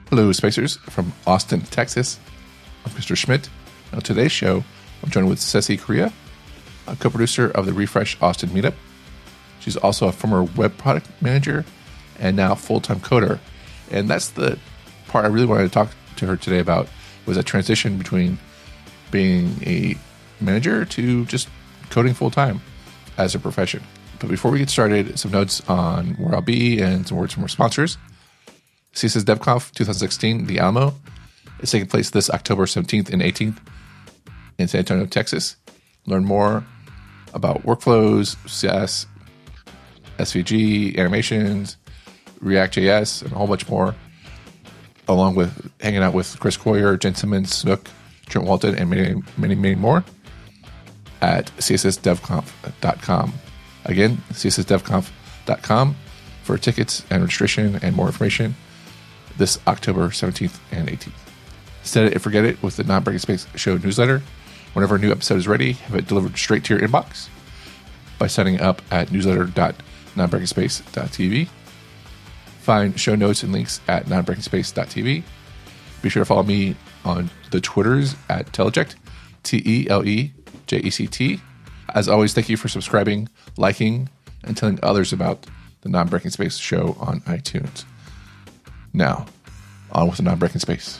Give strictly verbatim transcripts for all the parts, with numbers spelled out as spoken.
Hello, Spacers from Austin, Texas. I'm Mister Schmidt. On today's show, I'm joined with Ceci Correa, a co-producer of the Refresh Austin Meetup. She's also a former web product manager and now full-time coder. And that's the part I really wanted to talk to her today about, was a transition between being a manager to just coding full-time as a profession. But before we get started, some notes on where I'll be and some words from our sponsors. C S S DevConf twenty sixteen, The Alamo, is taking place this October seventeenth and eighteenth in San Antonio, Texas. Learn more about workflows, C S, S V G, animations, React.js, and a whole bunch more, along with hanging out with Chris Coyier, Jen Simmons, Snook, Trent Walton, and many, many, many more at C S S dev conf dot com. Again, C S S dev conf dot com for tickets and registration and more information this October seventeenth and eighteenth. Set it and forget it with the Non-Breaking Space Show newsletter. Whenever a new episode is ready, have it delivered straight to your inbox by signing up at newsletter dot non breaking space dot t v. Find show notes and links at non breaking space dot t v. Be sure to follow me on the Twitters at Teleject, T E L E J E C T. As always, thank you for subscribing, liking, and telling others about the Non-Breaking Space Show on iTunes. Now, on with the Non-Breaking Space.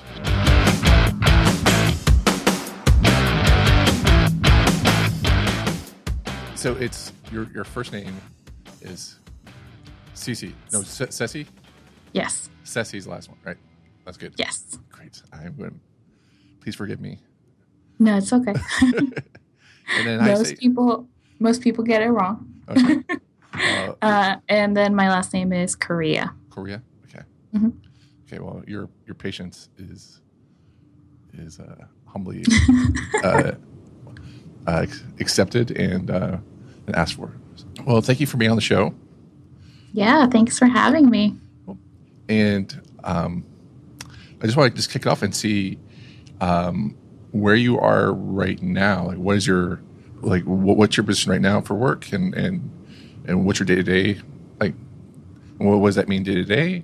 So it's your your first name is Cece. No, C- Ceci? Yes. Ceci's the last one, right? That's good. Yes. Great. I'm going. Please forgive me. No, it's okay. And then I most say, people, most people get it wrong. Okay. Uh, uh, and then my last name is Correa. Correa. Okay. Mm-hmm. Okay. Well, your your patience is is uh, humbly uh, uh, accepted and uh, and asked for. Well, thank you for being on the show. Yeah. Thanks for having me. And um, I just want to just kick it off and see um, where you are right now. Like, what is your like? What, what's your position right now for work, and and and what's your day to day like? What does that mean day to day?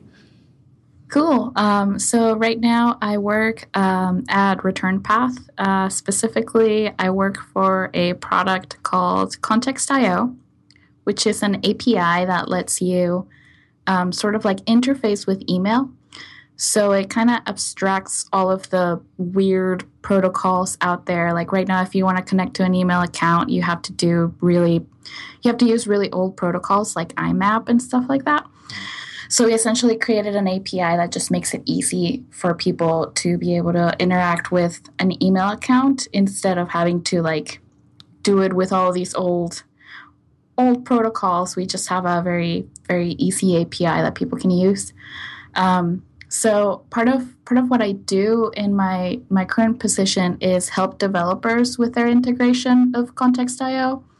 Cool. Um, so right now I work um, at Return Path. Uh, specifically, I work for a product called Context dot I O, which is an A P I that lets you um, sort of like interface with email. So it kind of abstracts all of the weird protocols out there. Like right now, if you want to connect to an email account, you have to do really, you have to use really old protocols like I MAP and stuff like that. So we essentially created an A P I that just makes it easy for people to be able to interact with an email account instead of having to like do it with all these old old protocols. We just have a very, very easy A P I that people can use. Um, so part of part of what I do in my my current position is help developers with their integration of Context dot I O.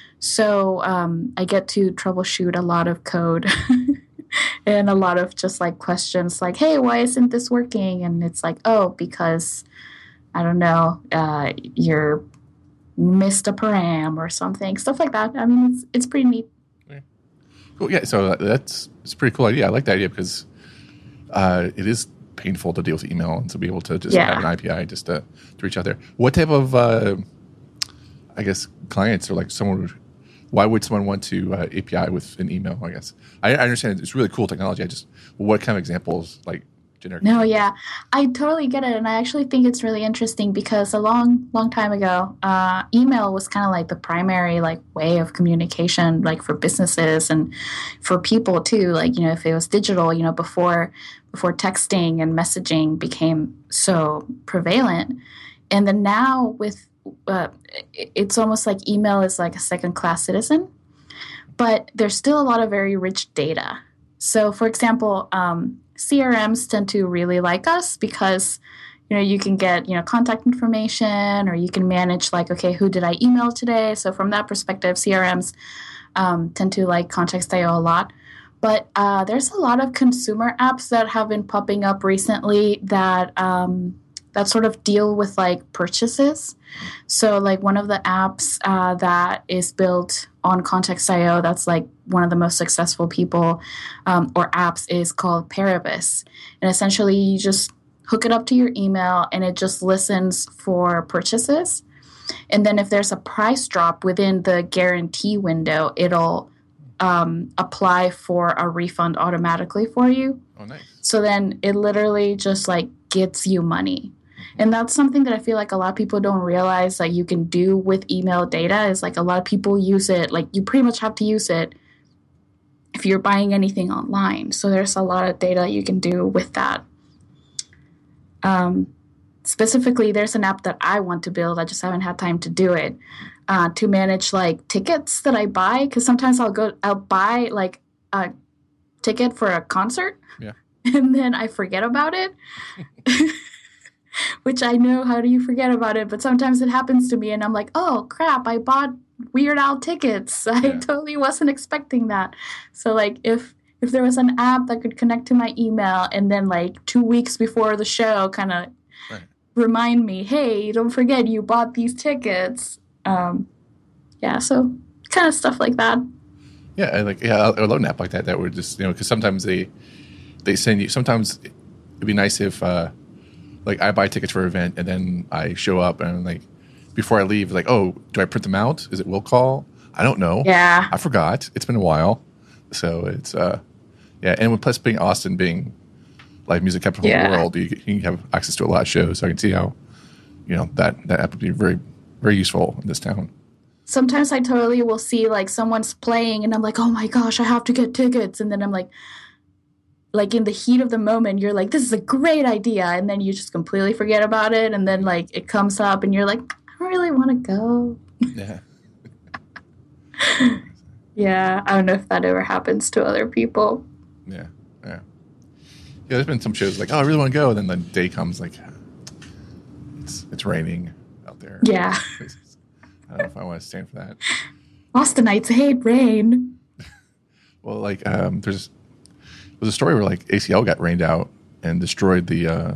So um, I get to troubleshoot a lot of code and a lot of just like questions like, hey, why isn't this working? And it's like, oh, because I don't know, uh, you're missed a param or something, stuff like that. I mean, it's it's pretty neat. Yeah. Cool. Yeah, so that's it's a pretty cool idea. I like that idea because uh, it is painful to deal with email and to be able to just Yeah. have an A P I just to, to reach out there. What type of, uh, I guess, clients or like someone would, why would someone want to uh, A P I with an email, I guess? I, I understand it's really cool technology. I just, what kind of examples, like, generic? No, yeah, I totally get it, and I actually think it's really interesting because a long, long time ago, uh, email was kind of like the primary like way of communication, like for businesses and for people too. Like, you know, if it was digital, you know, before before texting and messaging became so prevalent, and then now with uh, it's almost like email is like a second class citizen, but there's still a lot of very rich data. So, for example, um, C R Ms tend to really like us because, you know, you can get, you know, contact information, or you can manage like, okay, who did I email today? So from that perspective, C R Ms um, tend to like Context dot I O a lot. But uh, there's a lot of consumer apps that have been popping up recently that um, that sort of deal with like purchases. So like one of the apps uh, that is built on Context dot io, that's like one of the most successful people um, or apps is called Paribus. And essentially you just hook it up to your email and it just listens for purchases. And then if there's a price drop within the guarantee window, it'll um, apply for a refund automatically for you. Oh, nice. So then it literally just like gets you money. And that's something that I feel like a lot of people don't realize that you can do with email data is like a lot of people use it. Like you pretty much have to use it if you're buying anything online. So there's a lot of data you can do with that. Um, specifically, there's an app that I want to build. I just haven't had time to do it uh, to manage like tickets that I buy. Because sometimes I'll go, I'll buy like a ticket for a concert. Yeah. And then I forget about it. Which I know, how do you forget about it? But sometimes it happens to me and I'm like, oh, crap, I bought Weird Al tickets. I Yeah. totally wasn't expecting that. So, like, if if there was an app that could connect to my email and then, like, two weeks before the show kind of Right. remind me, hey, don't forget you bought these tickets. Um, yeah, so kind of stuff like that. Yeah, and like yeah, I I love an app like that. That would just you know because sometimes they they send you. Sometimes it'd be nice if uh, like I buy tickets for an event and then I show up and like before I leave, like oh, do I print them out? Is it will call? I don't know. Yeah. I forgot. It's been a while, so it's uh yeah. And with plus being Austin being like music capital Yeah. of the world, you, you can have access to a lot of shows. So I can see how you know that that app would be very very useful in this town. Sometimes I totally will see like someone's playing and I'm like, oh my gosh, I have to get tickets. And then I'm like, like in the heat of the moment, you're like, this is a great idea. And then you just completely forget about it. And then like it comes up and you're like, I don't really want to go. Yeah. Yeah. I don't know if that ever happens to other people. Yeah, yeah, yeah. There's been some shows like, oh, I really want to go, and then the day comes like, it's it's raining out there. Yeah. I don't know if I want to stand for that. Austinites hate rain. Well, like, um, there's there's a story where like A C L got rained out and destroyed the uh,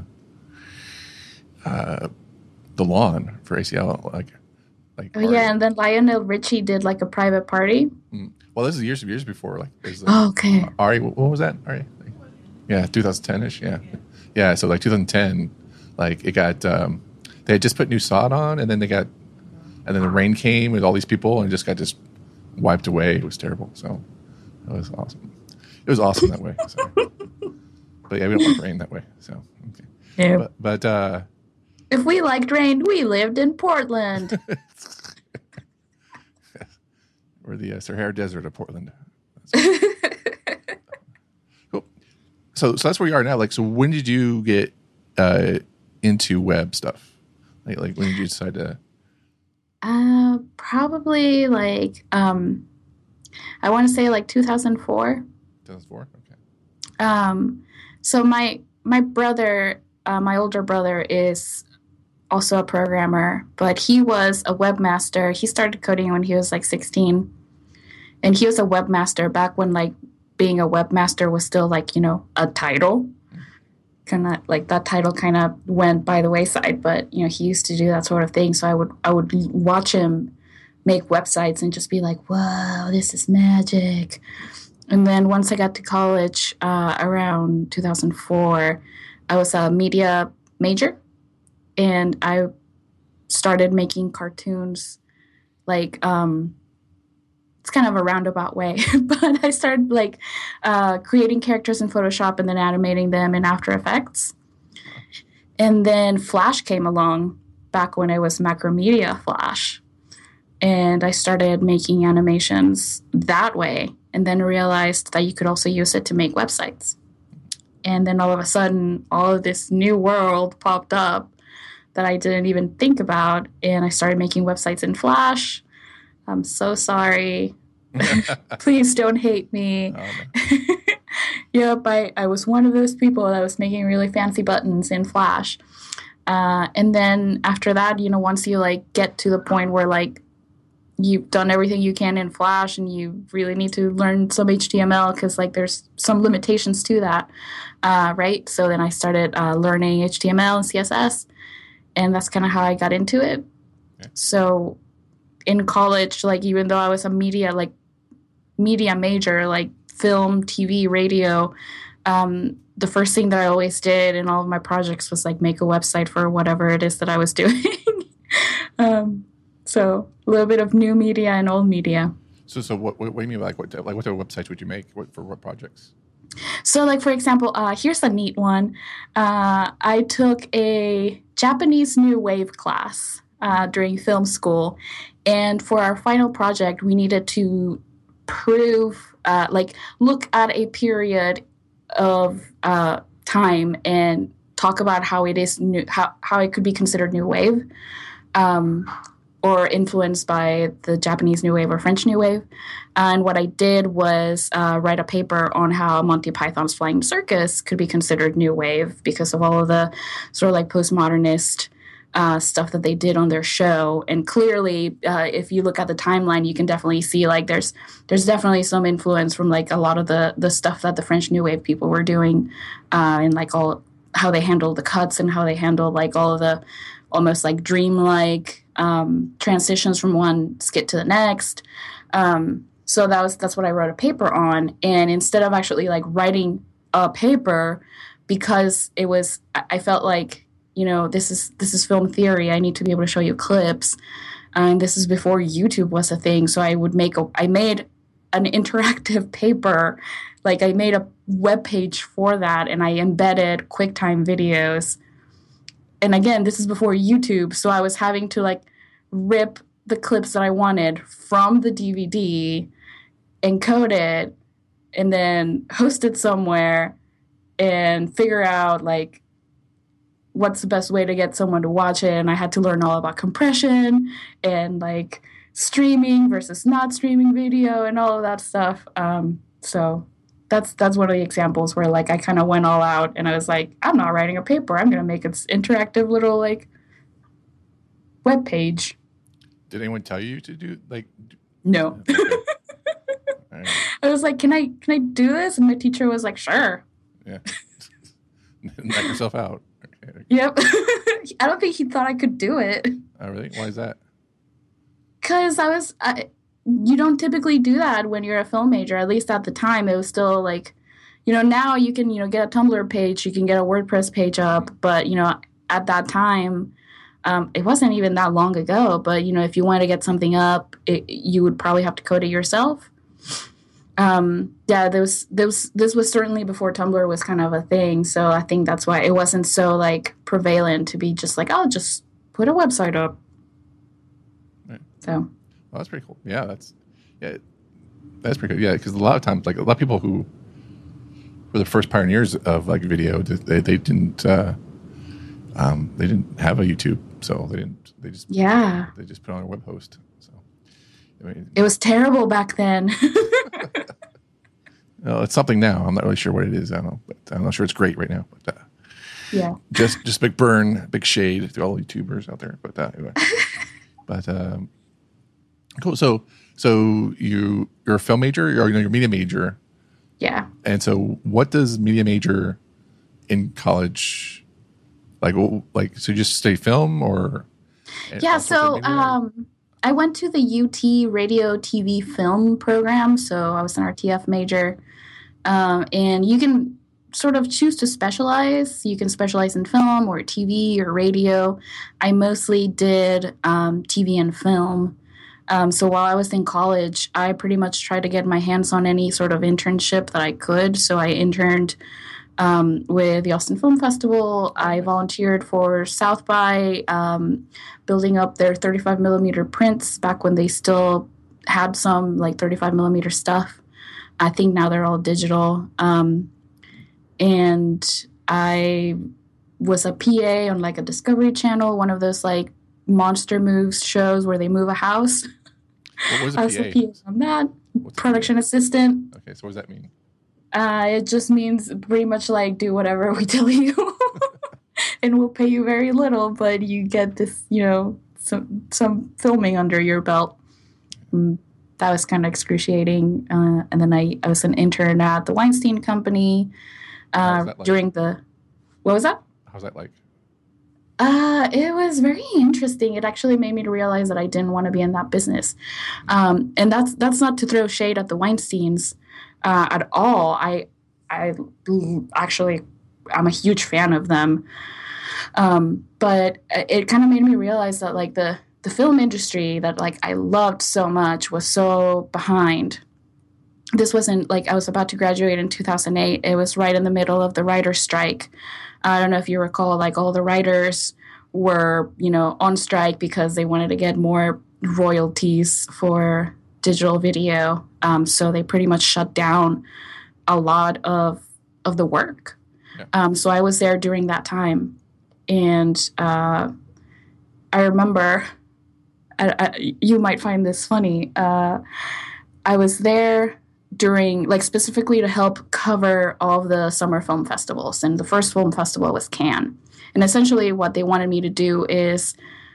uh, the lawn for A C L. Like, like. Oh, yeah. And then Lionel Richie did like a private party. Mm. Well, this is years and years before. Like, there's, uh, Oh, okay. Ari, what was that? Ari, yeah, twenty ten-ish. Yeah, yeah. So like twenty ten, like it got um, they had just put new sod on, and then they got, and then the rain came with all these people, and it just got just wiped away. It was terrible. So it was awesome. It was awesome that way. So. But yeah, we don't like rain that way. So okay. Yeah. But, but uh, If we liked rain, we lived in Portland. we're the uh, Sahara Desert of Portland. Cool. So, so that's where you are now. Like, so when did you get uh, into web stuff? Like, like when did you decide to? Uh, probably like um, I want to say like two thousand four. two thousand four. Okay. Um, so my my brother, uh, my older brother, is also a programmer, but he was a webmaster. He started coding when he was like sixteen, and he was a webmaster back when like being a webmaster was still like you know a title. Kind of like that title kind of went by the wayside, but you know he used to do that sort of thing. So I would I would watch him make websites and just be like, "Whoa, this is magic!" And then once I got to college uh, around two thousand four, I was a media major, and I started making cartoons. Like um, it's kind of a roundabout way, but I started like uh, creating characters in Photoshop and then animating them in After Effects. And then Flash came along back when it was Macromedia Flash. And I started making animations that way and then realized that you could also use it to make websites. And then all of a sudden, all of this new world popped up that I didn't even think about. And I started making websites in Flash. I'm so sorry. Please don't hate me. Oh, no. Yep, I, I was one of those people that was making really fancy buttons in Flash. Uh, and then after that, you know, once you like get to the point where like you've done everything you can in Flash and you really need to learn some H T M L because like there's some limitations to that, uh, right? So then I started uh, learning H T M L and C S S. and that's kind of how I got into it. Okay. So in college, like even though I was a media like media major, like film, T V, radio, um, the first thing that I always did in all of my projects was like make a website for whatever it is that I was doing. um, so a little bit of new media and old media. So, so what, what, what do you mean by like what, like what type of websites would you make? What, for what projects? So, like, for example, uh, here's a neat one. Uh, I took a Japanese New Wave class uh, during film school. And for our final project, we needed to prove, uh, like, look at a period of uh, time and talk about how it is new, how, how it could be considered New Wave. Um, or influenced by the Japanese New Wave or French New Wave. And what I did was uh, write a paper on how Monty Python's Flying Circus could be considered New Wave because of all of the sort of like postmodernist uh, stuff that they did on their show. And clearly, uh, if you look at the timeline, you can definitely see like there's there's definitely some influence from like a lot of the the stuff that the French New Wave people were doing, uh, and like all how they handled the cuts and how they handled like all of the almost like dreamlike um, transitions from one skit to the next. Um, so that was that's what I wrote a paper on. And instead of actually like writing a paper, because it was I felt like, you know, this is this is film theory. I need to be able to show you clips. And this is before YouTube was a thing. So I would make a I made an interactive paper. Like I made a web page for that, and I embedded QuickTime videos. And again, this is before YouTube, so I was having to like rip the clips that I wanted from the D V D, encode it, and then host it somewhere and figure out like what's the best way to get someone to watch it. And I had to learn all about compression and like streaming versus not streaming video and all of that stuff. Um, so that's that's one of the examples where like I kind of went all out and I was like, I'm not writing a paper. I'm going to make this interactive little like web page. Did anyone tell you to do like? No. Okay. Right. I was like, can I can I do this? And my teacher was like, sure. Yeah. Knock yourself out. Okay. Yep. I don't think he thought I could do it. Oh, really? Why is that? Because I was, I, you don't typically do that when you're a film major. At least at the time, it was still like, you know, now you can, you know, get a Tumblr page, you can get a WordPress page up. But, you know, at that time, um, it wasn't even that long ago. But, you know, if you wanted to get something up, it, you would probably have to code it yourself. Um, yeah, there was, there was, this was certainly before Tumblr was kind of a thing. So I think that's why it wasn't so like prevalent to be just like, oh, just put a website up. Right. So. Well, that's pretty cool. Yeah, that's yeah, that's pretty good. Yeah, because a lot of times, like a lot of people who were the first pioneers of like video, they they didn't uh, um, they didn't have a YouTube, so they didn't they just yeah they just put on a web host. So I mean, it was terrible back then. well, it's something now. I'm not really sure what it is. I don't know, but I'm not sure it's great right now. But uh, yeah, just just big burn, big shade to all YouTubers out there. But uh, anyway, but. Um, Cool. So, so you you're a film major, or you're a media major. Yeah. And so, what does media major in college like? Like, so you just study film, or? Yeah. So, um, I went to the U T Radio T V Film program. So I was an R T F major, um, and you can sort of choose to specialize. You can specialize in film or T V or radio. I mostly did um, T V and film. Um, so while I was in college, I pretty much tried to get my hands on any sort of internship that I could. So I interned um, with the Austin Film Festival. I volunteered for South by, um, building up their thirty-five millimeter prints back when they still had some like thirty-five millimeter stuff. I think now they're all digital. Um, and I was a P A on like a Discovery Channel, one of those like Monster Moves shows where they move a house. What was a I was P A? a P A on that. What's Production assistant. Okay, so what does that mean? Uh, it just means pretty much like do whatever we tell you, and we'll pay you very little, but you get this, you know, some some filming under your belt. And that was kind of excruciating. Uh, and then I, I was an intern at the Weinstein Company uh, like? during the. What was that? How's that like? Uh, it was very interesting. It actually made me to realize that I didn't want to be in that business. Um, and that's that's not to throw shade at the Weinsteins uh, at all. I I l- actually I'm a huge fan of them. Um, but it kind of made me realize that like the the film industry that like I loved so much was so behind. This wasn't like I was about to graduate in two thousand eight. It was right in the middle of the writer's strike. I don't know if you recall, like all the writers were, you know, on strike because they wanted to get more royalties for digital video. Um, so they pretty much shut down a lot of of the work. Yeah. Um, so I was there during that time, and uh, I remember. I, I, you might find this funny. Uh, I was there during, like, specifically to help cover all of the summer film festivals. And the first film festival was Cannes. And essentially what they wanted me to do is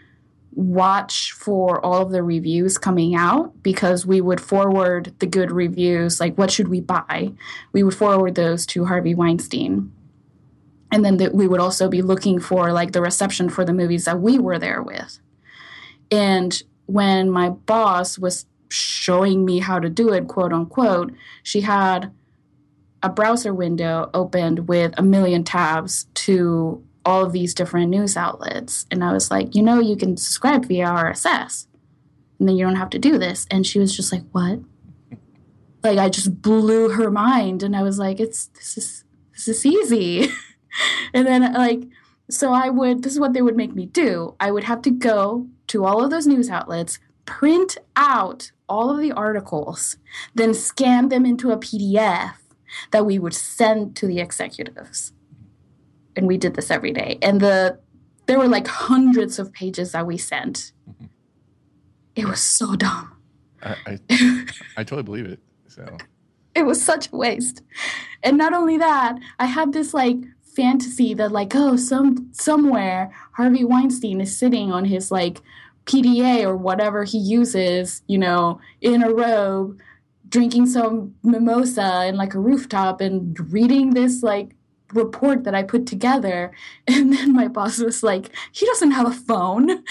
watch for all of the reviews coming out, because we would forward the good reviews, like what should we buy? We would forward those to Harvey Weinstein. And then the, we would also be looking for, like, the reception for the movies that we were there with. And when my boss was showing me how to do it, quote unquote, she had a browser window opened with a million tabs to all of these different news outlets. And I was like, you know, you can subscribe via R S S and then you don't have to do this. And she was just like, what? Like, I just blew her mind. And I was like, it's, this is, this is easy. And then, like, so I would, this is what they would make me do. I would have to go to all of those news outlets, print out all of the articles, then scan them into a P D F that we would send to the executives. And we did this every day. And the there were like hundreds of pages that we sent. Mm-hmm. It was so dumb. I, I, I totally believe it. So it was such a waste. And not only that, I had this like fantasy that like, oh, some somewhere Harvey Weinstein is sitting on his like P D A or whatever he uses, you know, in a robe, drinking some mimosa in like a rooftop and reading this like report that I put together. And then my boss was like, he doesn't have a phone.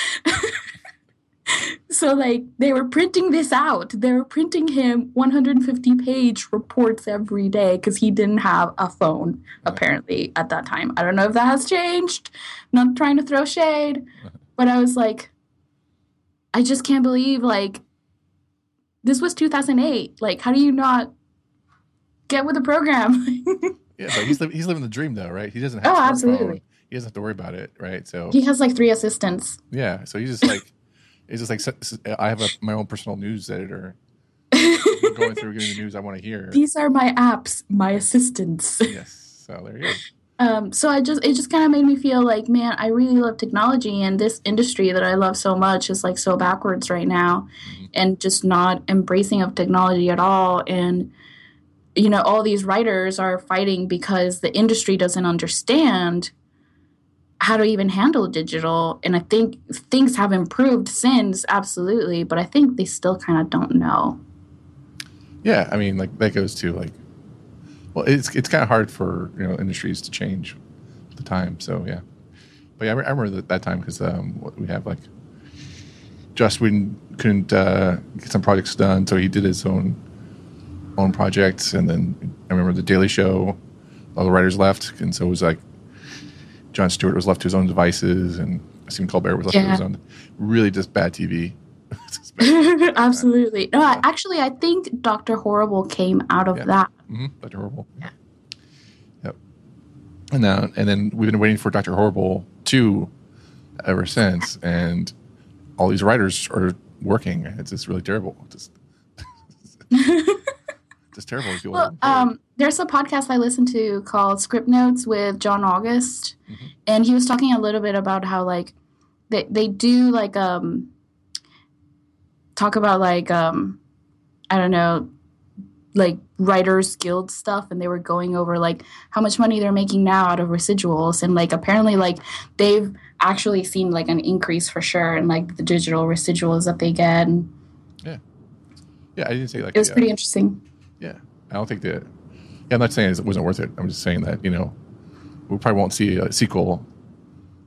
So like they were printing this out. They were printing him one hundred fifty page reports every day because he didn't have a phone, apparently, at that time. I don't know if that has changed. I'm not trying to throw shade. But I was like, I just can't believe, like, this was two thousand eight. Like, how do you not get with the program? Yeah, but he's, li- he's living the dream, though, right? He doesn't have oh, a absolutely. He doesn't have to worry about it, right? So he has, like, three assistants. Yeah, so he's just, like, it's just like, I have a, my own personal news editor going through getting the news I want to hear. These are my apps, my assistants. Yes, so there you go. Um, so I just it just kind of made me feel like, man, I really love technology, and this industry that I love so much is like so backwards right now, mm-hmm. and just not embracing of technology at all. And you know, all these writers are fighting because the industry doesn't understand how to even handle digital. And I think things have improved since, absolutely, but I think they still kind of don't know. Yeah, I mean, like that goes to like. Well, it's it's kind of hard for, you know, industries to change at the time. So yeah, but yeah, I, I remember that, that time because um, we have like Joss Whedon couldn't uh, get some projects done, so he did his own own projects. And then I remember the Daily Show, all the writers left, and so it was like Jon Stewart was left to his own devices, and Stephen Colbert was left yeah. to his own. Really, just bad T V. just bad T V Absolutely. No, I, actually, I think Doctor Horrible came out of yeah. that. Mm-hmm. Doctor Horrible. Yeah. Yep. And now, and then we've been waiting for Doctor Horrible two ever since, and all these writers are working. It's just really terrible. Just, just terrible. Well, um, there's a podcast I listen to called Script Notes with John August, mm-hmm. and he was talking a little bit about how like they they do like um talk about like um I don't know. like Writers Guild stuff, and they were going over like how much money they're making now out of residuals, and like apparently like they've actually seen like an increase for sure in like the digital residuals that they get. And yeah, yeah, I didn't say like it was yeah. pretty interesting. Yeah, I don't think that. Yeah, I'm not saying it wasn't worth it. I'm just saying that, you know, we probably won't see a sequel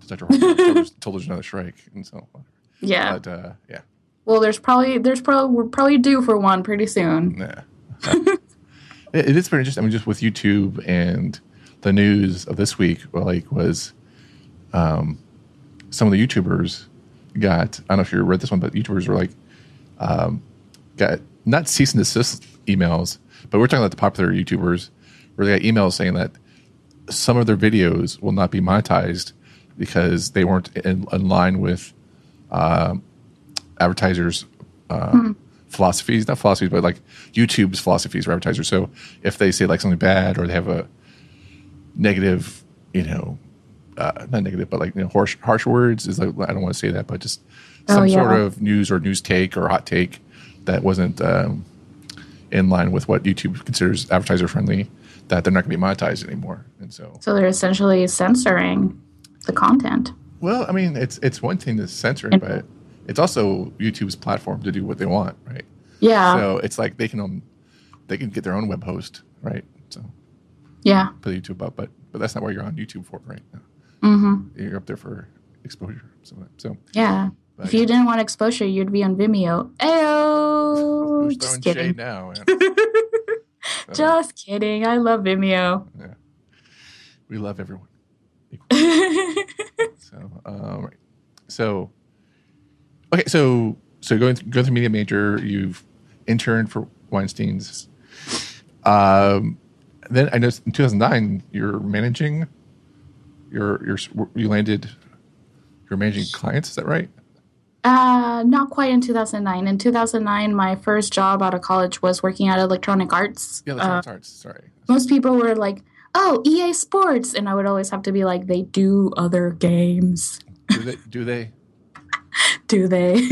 Doctor Horton told, there's, told there's another strike, and so yeah. But uh, yeah. Well, there's probably there's probably we're probably due for one pretty soon. Yeah. it, it is very interesting. I mean, just with YouTube and the news of this week, well, like was um, some of the YouTubers got. I don't know if you read this one, but YouTubers were like um, got not cease and desist emails, but we're talking about the popular YouTubers where they got emails saying that some of their videos will not be monetized because they weren't in, in line with uh, advertisers' uh, mm-hmm. philosophies, not philosophies, but like YouTube's philosophies for advertisers. So if they say like something bad or they have a negative, you know, uh, not negative, but like, you know, harsh, harsh words is like, I don't want to say that, but just some oh, yeah. sort of news or news take or hot take that wasn't um, in line with what YouTube considers advertiser friendly, that they're not going to be monetized anymore. And so, so they're essentially censoring the content. Well, I mean, it's it's one thing to censor it, but it's also YouTube's platform to do what they want, right? Yeah. So it's like they can um, they can get their own web host, right? So yeah, put YouTube up, but but that's not what you're on YouTube for, right? Mm-hmm. You're up there for exposure. So so yeah. But, if you didn't want exposure, you'd be on Vimeo. Ayo! Who's Just throwing kidding. Shade now? so, Just kidding. I love Vimeo. Yeah, we love everyone. so, um, right. So, okay. So, so going th- going through Media Major, you've interned for Weinstein's. Um, then I noticed in two thousand nine, you're managing. You're you're you landed. You're managing clients. Is that right? Uh, not quite in two thousand nine. In two thousand nine, my first job out of college was working at Electronic Arts. Yeah, Electronic uh, Arts. Sorry. Most people were like, oh, E A Sports. And I would always have to be like, they do other games. Do they? Do they? do they?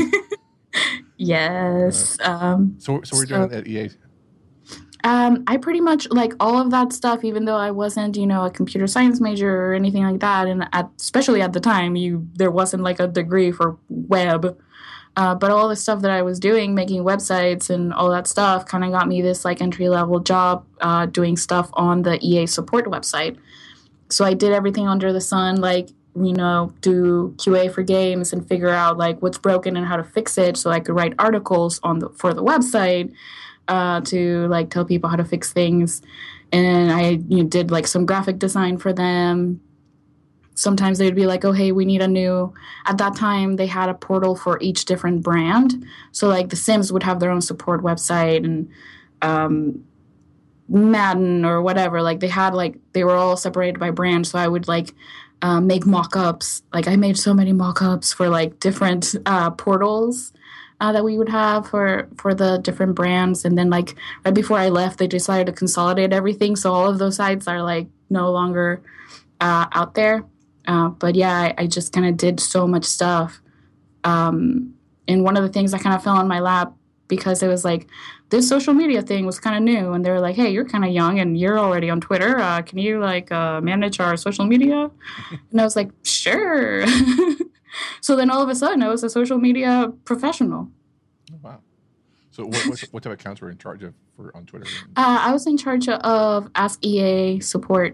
yes. Uh, um, so, so we're so, doing that at E A. Um, I pretty much like all of that stuff, even though I wasn't, you know, a computer science major or anything like that. And at, especially at the time, you there wasn't like a degree for web. Uh, but all the stuff that I was doing, making websites and all that stuff, kind of got me this like entry level job uh, doing stuff on the E A support website. So I did everything under the sun, like, you know, do Q A for games and figure out like what's broken and how to fix it, so I could write articles on the for the website. Uh, to like tell people how to fix things, and I you know, did like some graphic design for them. Sometimes they'd be like, "Oh, hey, we need a new." At that time, they had a portal for each different brand. So like The Sims would have their own support website, and um, Madden or whatever. Like they had like they were all separated by brand. So I would like uh, make mock-ups. Like I made so many mock-ups for like different uh, portals. Uh, that we would have for, for the different brands. And then, like, right before I left, they decided to consolidate everything. So all of those sites are, like, no longer uh, out there. Uh, but, yeah, I, I just kind of did so much stuff. Um, and one of the things that kind of fell on my lap because it was, like, this social media thing was kind of new. And they were like, hey, you're kind of young and you're already on Twitter. Uh, can you, like, uh, manage our social media? And I was like, sure. So then all of a sudden, I was a social media professional. Oh, wow. So what, what, what type of accounts were you in charge of for on Twitter? Uh, I was in charge of Ask E A support.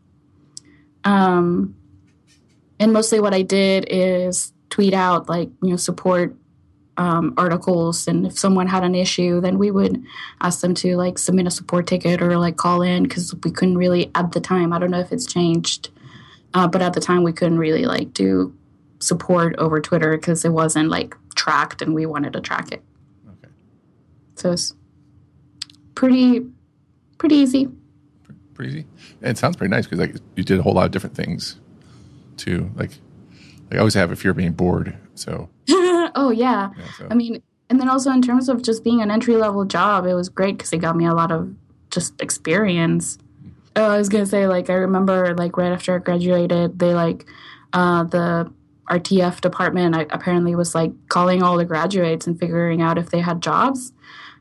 Um, and mostly what I did is tweet out, like, you know, support um, articles. And if someone had an issue, then we would ask them to, like, submit a support ticket or, like, call in because we couldn't really, at the time, I don't know if it's changed, uh, but at the time we couldn't really, like, do support over Twitter because it wasn't like tracked and we wanted to track it. Okay. So it's pretty pretty easy. Pretty easy. And it sounds pretty nice because like you did a whole lot of different things too. Like, like I always have a fear of being bored. So oh yeah. yeah so. I mean, and then also in terms of just being an entry level job, it was great because it got me a lot of just experience. Oh, I was gonna say like I remember like right after I graduated, they like uh, the our T F department I, apparently was like calling all the graduates and figuring out if they had jobs.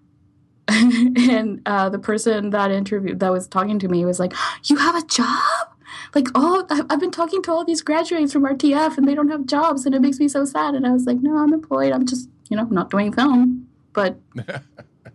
and uh, the person that interviewed that was talking to me was like, "You have a job? Like, oh, I've been talking to all these graduates from R T F and they don't have jobs, and it makes me so sad." And I was like, "No, I'm employed. I'm just, you know, not doing film." But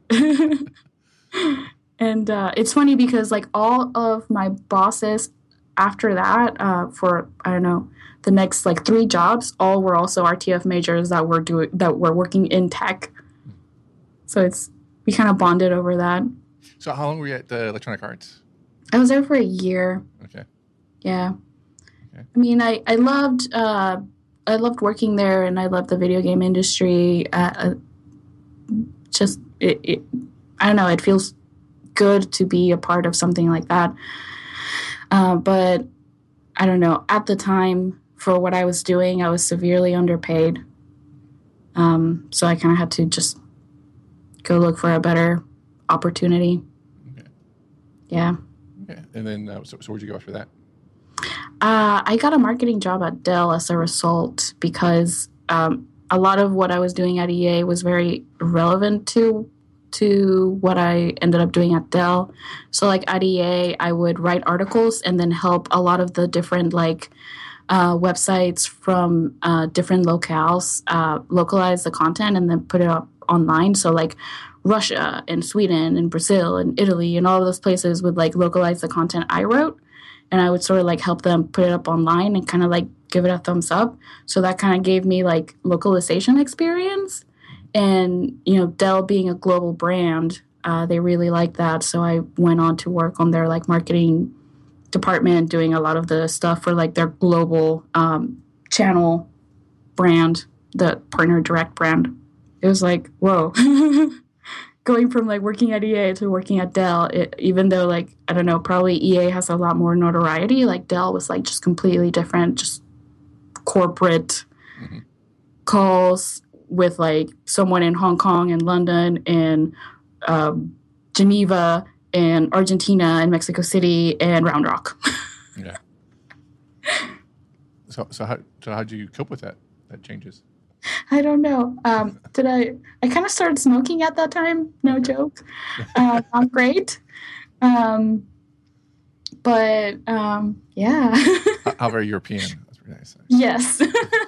and uh, it's funny because like all of my bosses after that, uh, for I don't know, the next like three jobs, all were also R T F majors that were doing that were working in tech. So it's we kind of bonded over that. So how long were you at uh, Electronic Arts? I was there for a year. Okay. Yeah. Okay. I mean, I I loved uh, I loved working there, and I loved the video game industry. Uh, just it, it, I don't know. It feels good to be a part of something like that. Uh, but I don't know. At the time, for what I was doing, I was severely underpaid. Um, so I kind of had to just go look for a better opportunity. Okay. Yeah. Okay. And then, uh, so, so where'd you go after that? Uh, I got a marketing job at Dell as a result because um, a lot of what I was doing at E A was very relevant to to what I ended up doing at Dell. So like at E A, I would write articles and then help a lot of the different like uh, websites from uh, different locales uh, localize the content and then put it up online. So like Russia and Sweden and Brazil and Italy and all of those places would like localize the content I wrote. And I would sort of like help them put it up online and kind of like give it a thumbs up. So that kind of gave me like localization experience. And, you know, Dell being a global brand, uh, they really liked that. So I went on to work on their like marketing department, doing a lot of the stuff for like their global um, channel brand, the Partner Direct brand. It was like, whoa. Going from like working at E A to working at Dell, it, even though like, I don't know, probably E A has a lot more notoriety, like Dell was like just completely different, just corporate mm-hmm. calls with like someone in Hong Kong and London and um, Geneva and Argentina and Mexico City and Round Rock. Yeah. So so how so how do you cope with that? That changes. I don't know. Um, did I? I kind of started smoking at that time. No joke. Uh, not great. Um, but um, yeah. how, how very European. That's pretty nice. Yes.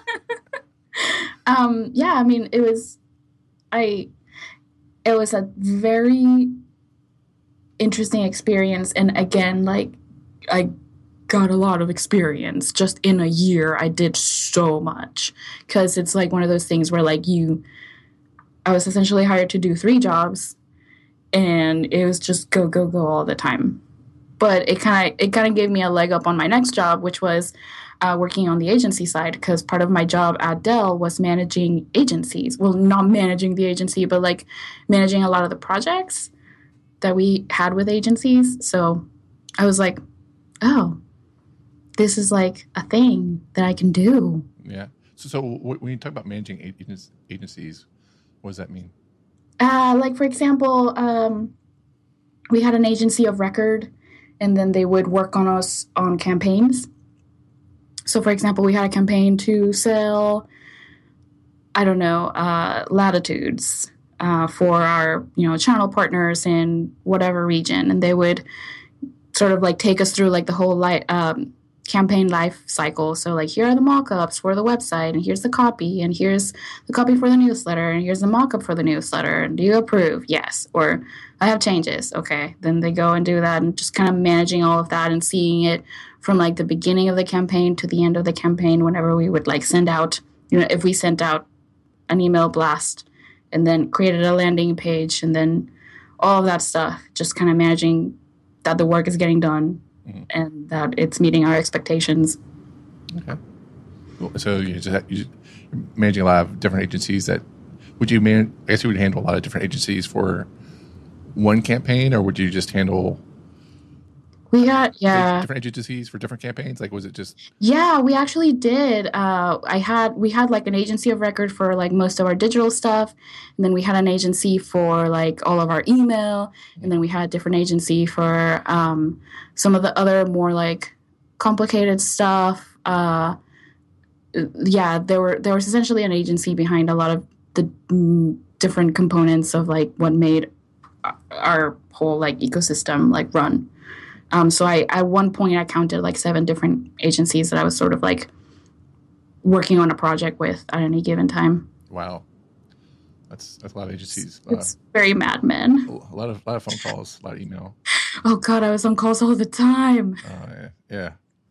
um, yeah. I mean, it was. I. It was a very interesting experience, and again, like I got a lot of experience just in a year. I did so much because it's like one of those things where like you, I was essentially hired to do three jobs and it was just go, go, go all the time. But it kind of, it kind of gave me a leg up on my next job, which was uh, working on the agency side because part of my job at Dell was managing agencies. Well, not managing the agency, but like managing a lot of the projects that we had with agencies. So I was like, oh, this is like a thing that I can do. Yeah. So, so when you talk about managing agencies, what does that mean? Uh, like, for example, um, we had an agency of record, and then they would work on us on campaigns. So, for example, we had a campaign to sell, I don't know, uh, latitudes uh, for our, you know, channel partners in whatever region, and they would sort of like take us through like the whole life. Um, campaign life cycle. So like here are the mock-ups for the website and here's the copy and here's the copy for the newsletter and here's the mock-up for the newsletter and do you approve? Yes. Or I have changes. Okay. Then they go and do that and just kind of managing all of that and seeing it from like the beginning of the campaign to the end of the campaign whenever we would like send out, you know, if we sent out an email blast and then created a landing page and then all of that stuff, just kind of managing that the work is getting done and that it's meeting our expectations. Okay. Cool. So you just you're managing a lot of different agencies. That would you man? I guess you would handle a lot of different agencies for one campaign, or would you just handle? We got yeah different agencies for different campaigns. Like, was it just? Yeah, we actually did. Uh, I had we had like an agency of record for like most of our digital stuff, and then we had an agency for like all of our email, and then we had a different agency for um, some of the other more like complicated stuff. Uh, yeah, there were there was essentially an agency behind a lot of the mm, different components of like what made our whole like ecosystem like run. Um, so I, at one point, I counted like seven different agencies that I was sort of like working on a project with at any given time. Wow, that's that's a lot of agencies. It's uh, very Mad Men. A lot of a lot of phone calls, a lot of email. Oh God, I was on calls all the time. Oh uh, yeah, yeah.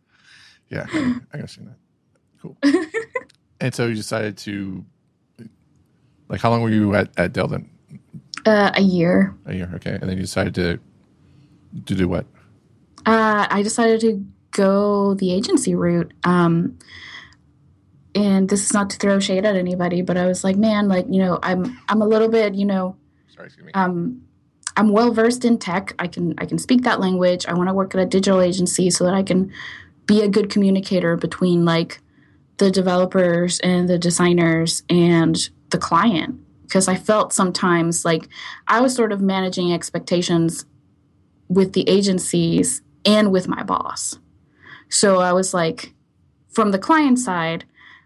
Yeah, I, I understand that. Cool. And so you decided to, like, how long were you at, at Dell then? Uh, a year. A year, okay. And then you decided to to do what? Uh, I decided to go the agency route. Um, and this is not to throw shade at anybody, but I was like, man, like, you know, I'm I'm a little bit, you know, Sorry, excuse me. um, I'm well versed in tech. I can I can speak that language. I want to work at a digital agency so that I can be a good communicator between like the developers and the designers and the client. Because I felt sometimes like I was sort of managing expectations with the agencies and with my boss. So I was like, from the client side,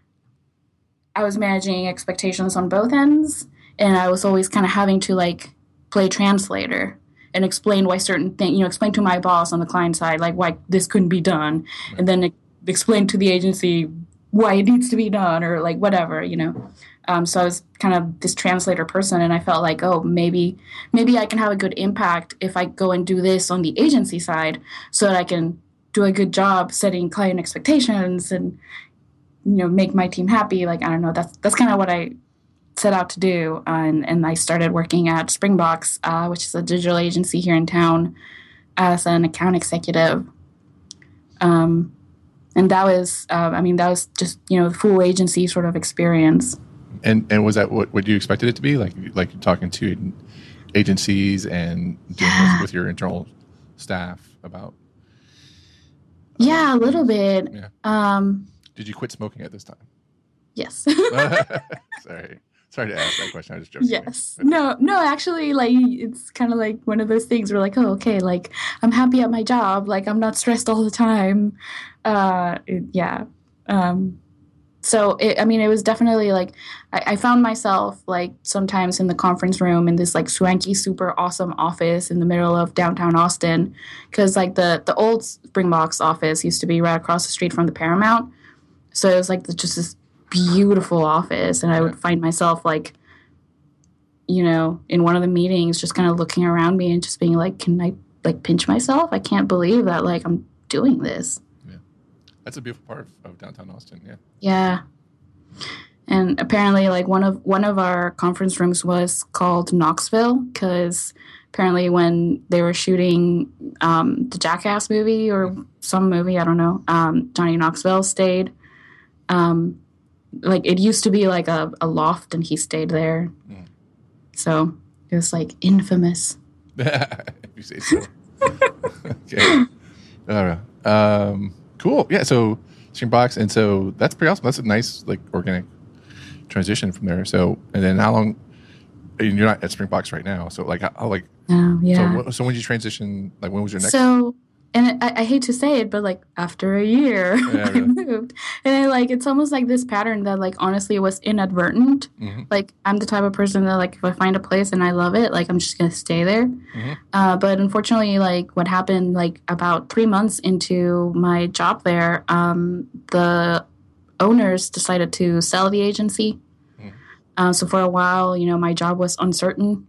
I was managing expectations on both ends. And I was always kind of having to like play translator and explain why certain things, you know, explain to my boss on the client side, like why this couldn't be done. Right. And then explain to the agency why it needs to be done or like whatever, you know. Um, so I was kind of this translator person, and I felt like, oh, maybe maybe I can have a good impact if I go and do this on the agency side so that I can do a good job setting client expectations and, you know, make my team happy. Like, I don't know, that's that's kind of what I set out to do. Uh, and, and I started working at Springbox, uh, which is a digital agency here in town, as an account executive. Um, and that was, uh, I mean, that was just, you know, the full agency sort of experience. And and was that what, what you expected it to be? Like like you're talking to agencies and doing Yeah. with, with your internal staff about? Um, yeah, a little bit. Yeah. Um, Did you quit smoking at this time? Yes. Sorry. Sorry to ask that question. I was just joking. Yes. No, no, actually, like, it's kind of like one of those things where, like, oh, okay, like, I'm happy at my job. Like, I'm not stressed all the time. Uh, it, yeah. Um, so, it, I mean, it was definitely, like, I, I found myself, like, sometimes in the conference room in this, like, swanky, super awesome office in the middle of downtown Austin. Because, like, the, the old Springbox office used to be right across the street from the Paramount. So it was, like, the, just this beautiful office, and I would find myself like, you know, in one of the meetings just kind of looking around me and just being like, can I like pinch myself? I can't believe that like I'm doing this. Yeah, that's a beautiful part of, of downtown Austin. Yeah. Yeah. And apparently like one of one of our conference rooms was called Knoxville because apparently when they were shooting um, the Jackass movie or some movie, I don't know, um, Johnny Knoxville stayed. Um, Like, it used to be, like, a, a loft, and he stayed there. Mm. So, it was, like, infamous. If you say so. Okay. All right. Um, cool. Yeah, so, Springbox, and so that's pretty awesome. That's a nice, like, organic transition from there. So, and then how long, and you're not at Springbox right now, so, like, how, like, oh, yeah. So, so when did you transition, like, when was your next? So, and I, I hate to say it, but, like, after a year, yeah, I really. moved. And, I, like, it's almost like this pattern that, like, honestly, was inadvertent. Mm-hmm. Like, I'm the type of person that, like, if I find a place and I love it, like, I'm just going to stay there. Mm-hmm. Uh, but unfortunately, like, what happened, like, about three months into my job there, um, the owners decided to sell the agency. Mm-hmm. Uh, so for a while, you know, my job was uncertain.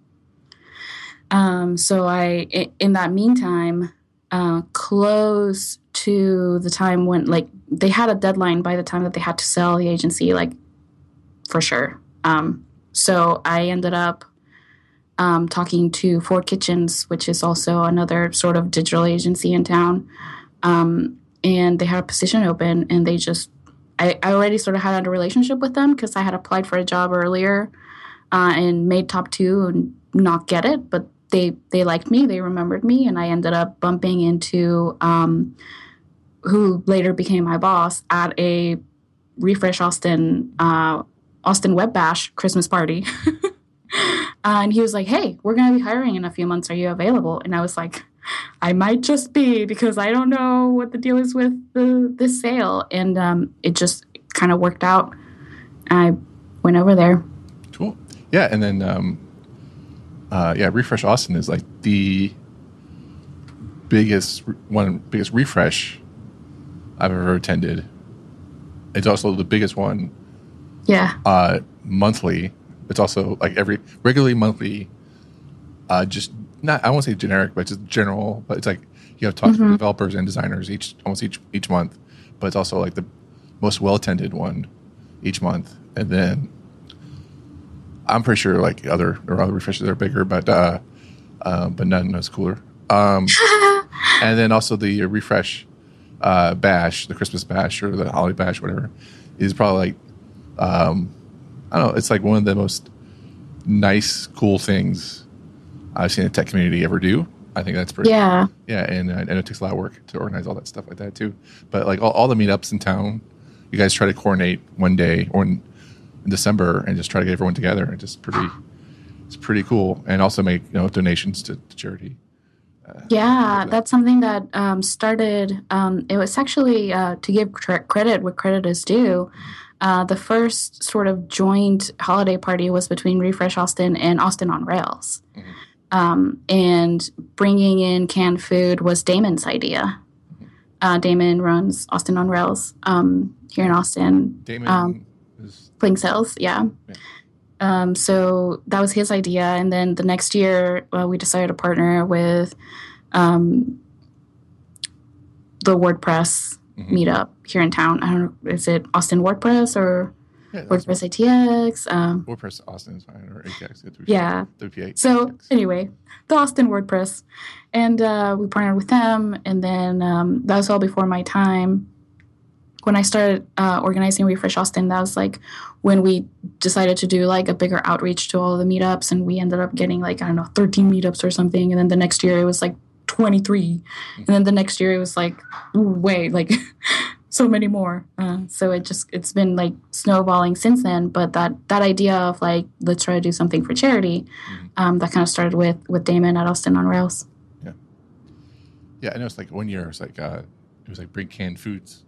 Um, so I, in that meantime... Uh, close to the time when, like, they had a deadline by the time that they had to sell the agency, like, for sure. Um, so I ended up um, talking to Ford Kitchens, which is also another sort of digital agency in town. Um, and they had a position open, and they just, I, I already sort of had a relationship with them because I had applied for a job earlier uh, and made top two and not get it, but They they liked me, they remembered me, and I ended up bumping into um, who later became my boss at a Refresh Austin uh, Austin Web Bash Christmas party. uh, and he was like, hey, we're going to be hiring in a few months. Are you available? And I was like, I might just be because I don't know what the deal is with the, this sale. And um, it just kind of worked out. I went over there. Cool. Yeah, and then... Um Uh, yeah, Refresh Austin is like the biggest one, biggest refresh I've ever attended. It's also the biggest one. Yeah. Uh, monthly. It's also like every regularly monthly. Uh, just not I won't say generic, but just general. But it's like you have talks mm-hmm. with developers and designers each almost each each month. but it's also like the most well attended one each month. And then I'm pretty sure like other there are other refreshes that are bigger, but uh, uh, but none is cooler. Um, and then also the refresh uh, bash, the Christmas bash or the holiday bash, whatever, is probably like um, I don't know. It's like one of the most nice, cool things I've seen the tech community ever do. I think that's pretty. Yeah. Yeah, and, uh, and it takes a lot of work to organize all that stuff like that too. But like all, all the meetups in town, you guys try to coordinate one day or in, in December and just try to get everyone together. And just pretty, it's pretty cool. And also make you know donations to, to charity. Uh, Yeah, that. that's something that um, started. Um, it was actually uh, to give cre- credit where credit is due. Uh, the first sort of joint holiday party was between Refresh Austin and Austin on Rails. Mm-hmm. Um, and bringing in canned food was Damon's idea. Uh, Damon runs Austin on Rails um, here in Austin. Damon um, is Playing Sales, yeah. yeah. Um, so that was his idea. And then the next year, uh, we decided to partner with um, the WordPress mm-hmm. meetup here in town. I don't know, is it Austin WordPress or... Yeah, WordPress A T X. Um, WordPress Austin is fine, or A T X. Yeah. W P A. So anyway, the Austin WordPress. And uh, we partnered with them. And then um, that was all before my time. When I started uh, organizing Refresh Austin, that was like when we decided to do like a bigger outreach to all the meetups. And we ended up getting like, I don't know, thirteen meetups or something. And then the next year it was like twenty-three. Mm-hmm. And then the next year it was like, wait, like... so many more. Uh, so it just, it's been like snowballing since then. But that, that idea of like, let's try to do something for charity, mm-hmm. um, that kind of started with, with Damon at Austin on Rails. Yeah. Yeah. I know it's like one year, it was like, uh, it was like bring canned foods.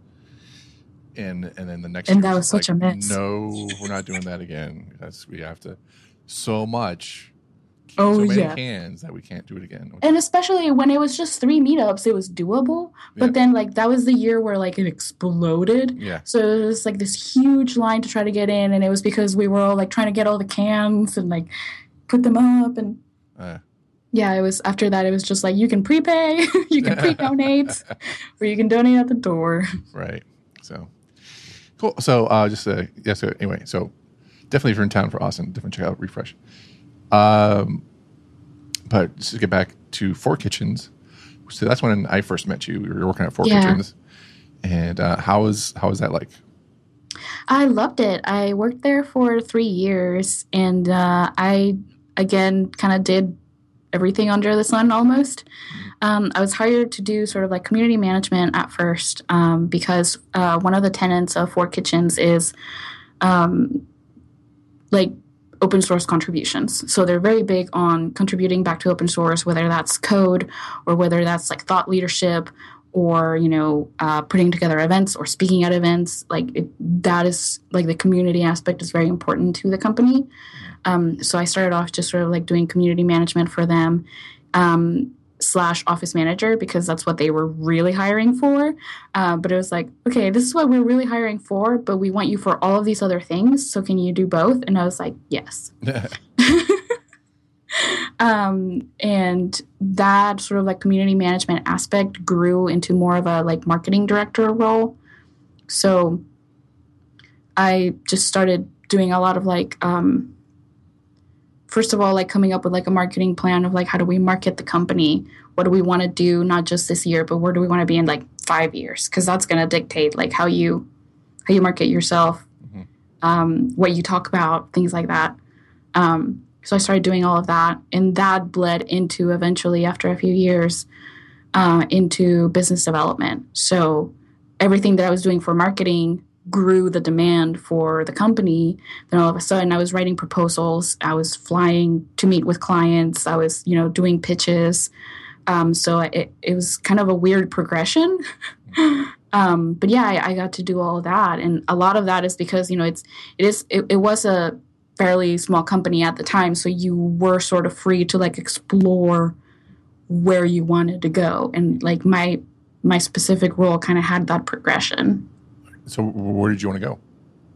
And, and then the next and year, that was such like, a mess. No, we're not doing that again. That's, we have to so much. Oh, so many yeah. cans that we can't do it again. And especially when it was just three meetups, it was doable. But yeah. then, like, that was the year where, like, it exploded. Yeah. So it was, like, this huge line to try to get in. And it was because we were all, like, trying to get all the cans and, like, put them up. And, uh. yeah, it was, after that, it was just, like, you can prepay, you can pre-donate, or you can donate at the door. Right. So, cool. So, uh, just, uh, yeah, so anyway, so definitely if you're in town for Austin, definitely check out Refresh. Um, but just to get back to Four Kitchens, so that's when I first met you. We were working at Four yeah. Kitchens, and uh, how was how was that like? I loved it. I worked there for three years, and uh, I again kind of did everything under the sun almost. Um, I was hired to do sort of like community management at first um, because uh, one of the tenets of Four Kitchens is um, like. open source contributions. So they're very big on contributing back to open source, whether that's code or whether that's like thought leadership or, you know, uh, putting together events or speaking at events. Like it, that is like the community aspect is very important to the company. Um, so I started off just sort of like doing community management for them. Um, slash office manager because that's what they were really hiring for. Uh, but it was like, okay, this is what we're really hiring for, but we want you for all of these other things. So can you do both? And I was like, yes. um, and that sort of like community management aspect grew into more of a like marketing director role. So I just started doing a lot of like, um, first of all, like coming up with like a marketing plan of like, how do we market the company? What do we want to do? Not just this year, but where do we want to be in like five years? Cause that's going to dictate like how you, how you market yourself, mm-hmm. um, what you talk about, things like that. Um, so I started doing all of that, and that bled into eventually after a few years, uh, into business development. So everything that I was doing for marketing grew the demand for the company. Then all of a sudden I was writing proposals. I was flying to meet with clients. I was, you know, doing pitches. Um, so it, it was kind of a weird progression. um, but yeah, I, I got to do all of that. And a lot of that is because, you know, it's, it is, it, it was a fairly small company at the time. So you were sort of free to like explore where you wanted to go. And like my, my specific role kind of had that progression. So where did you want to go?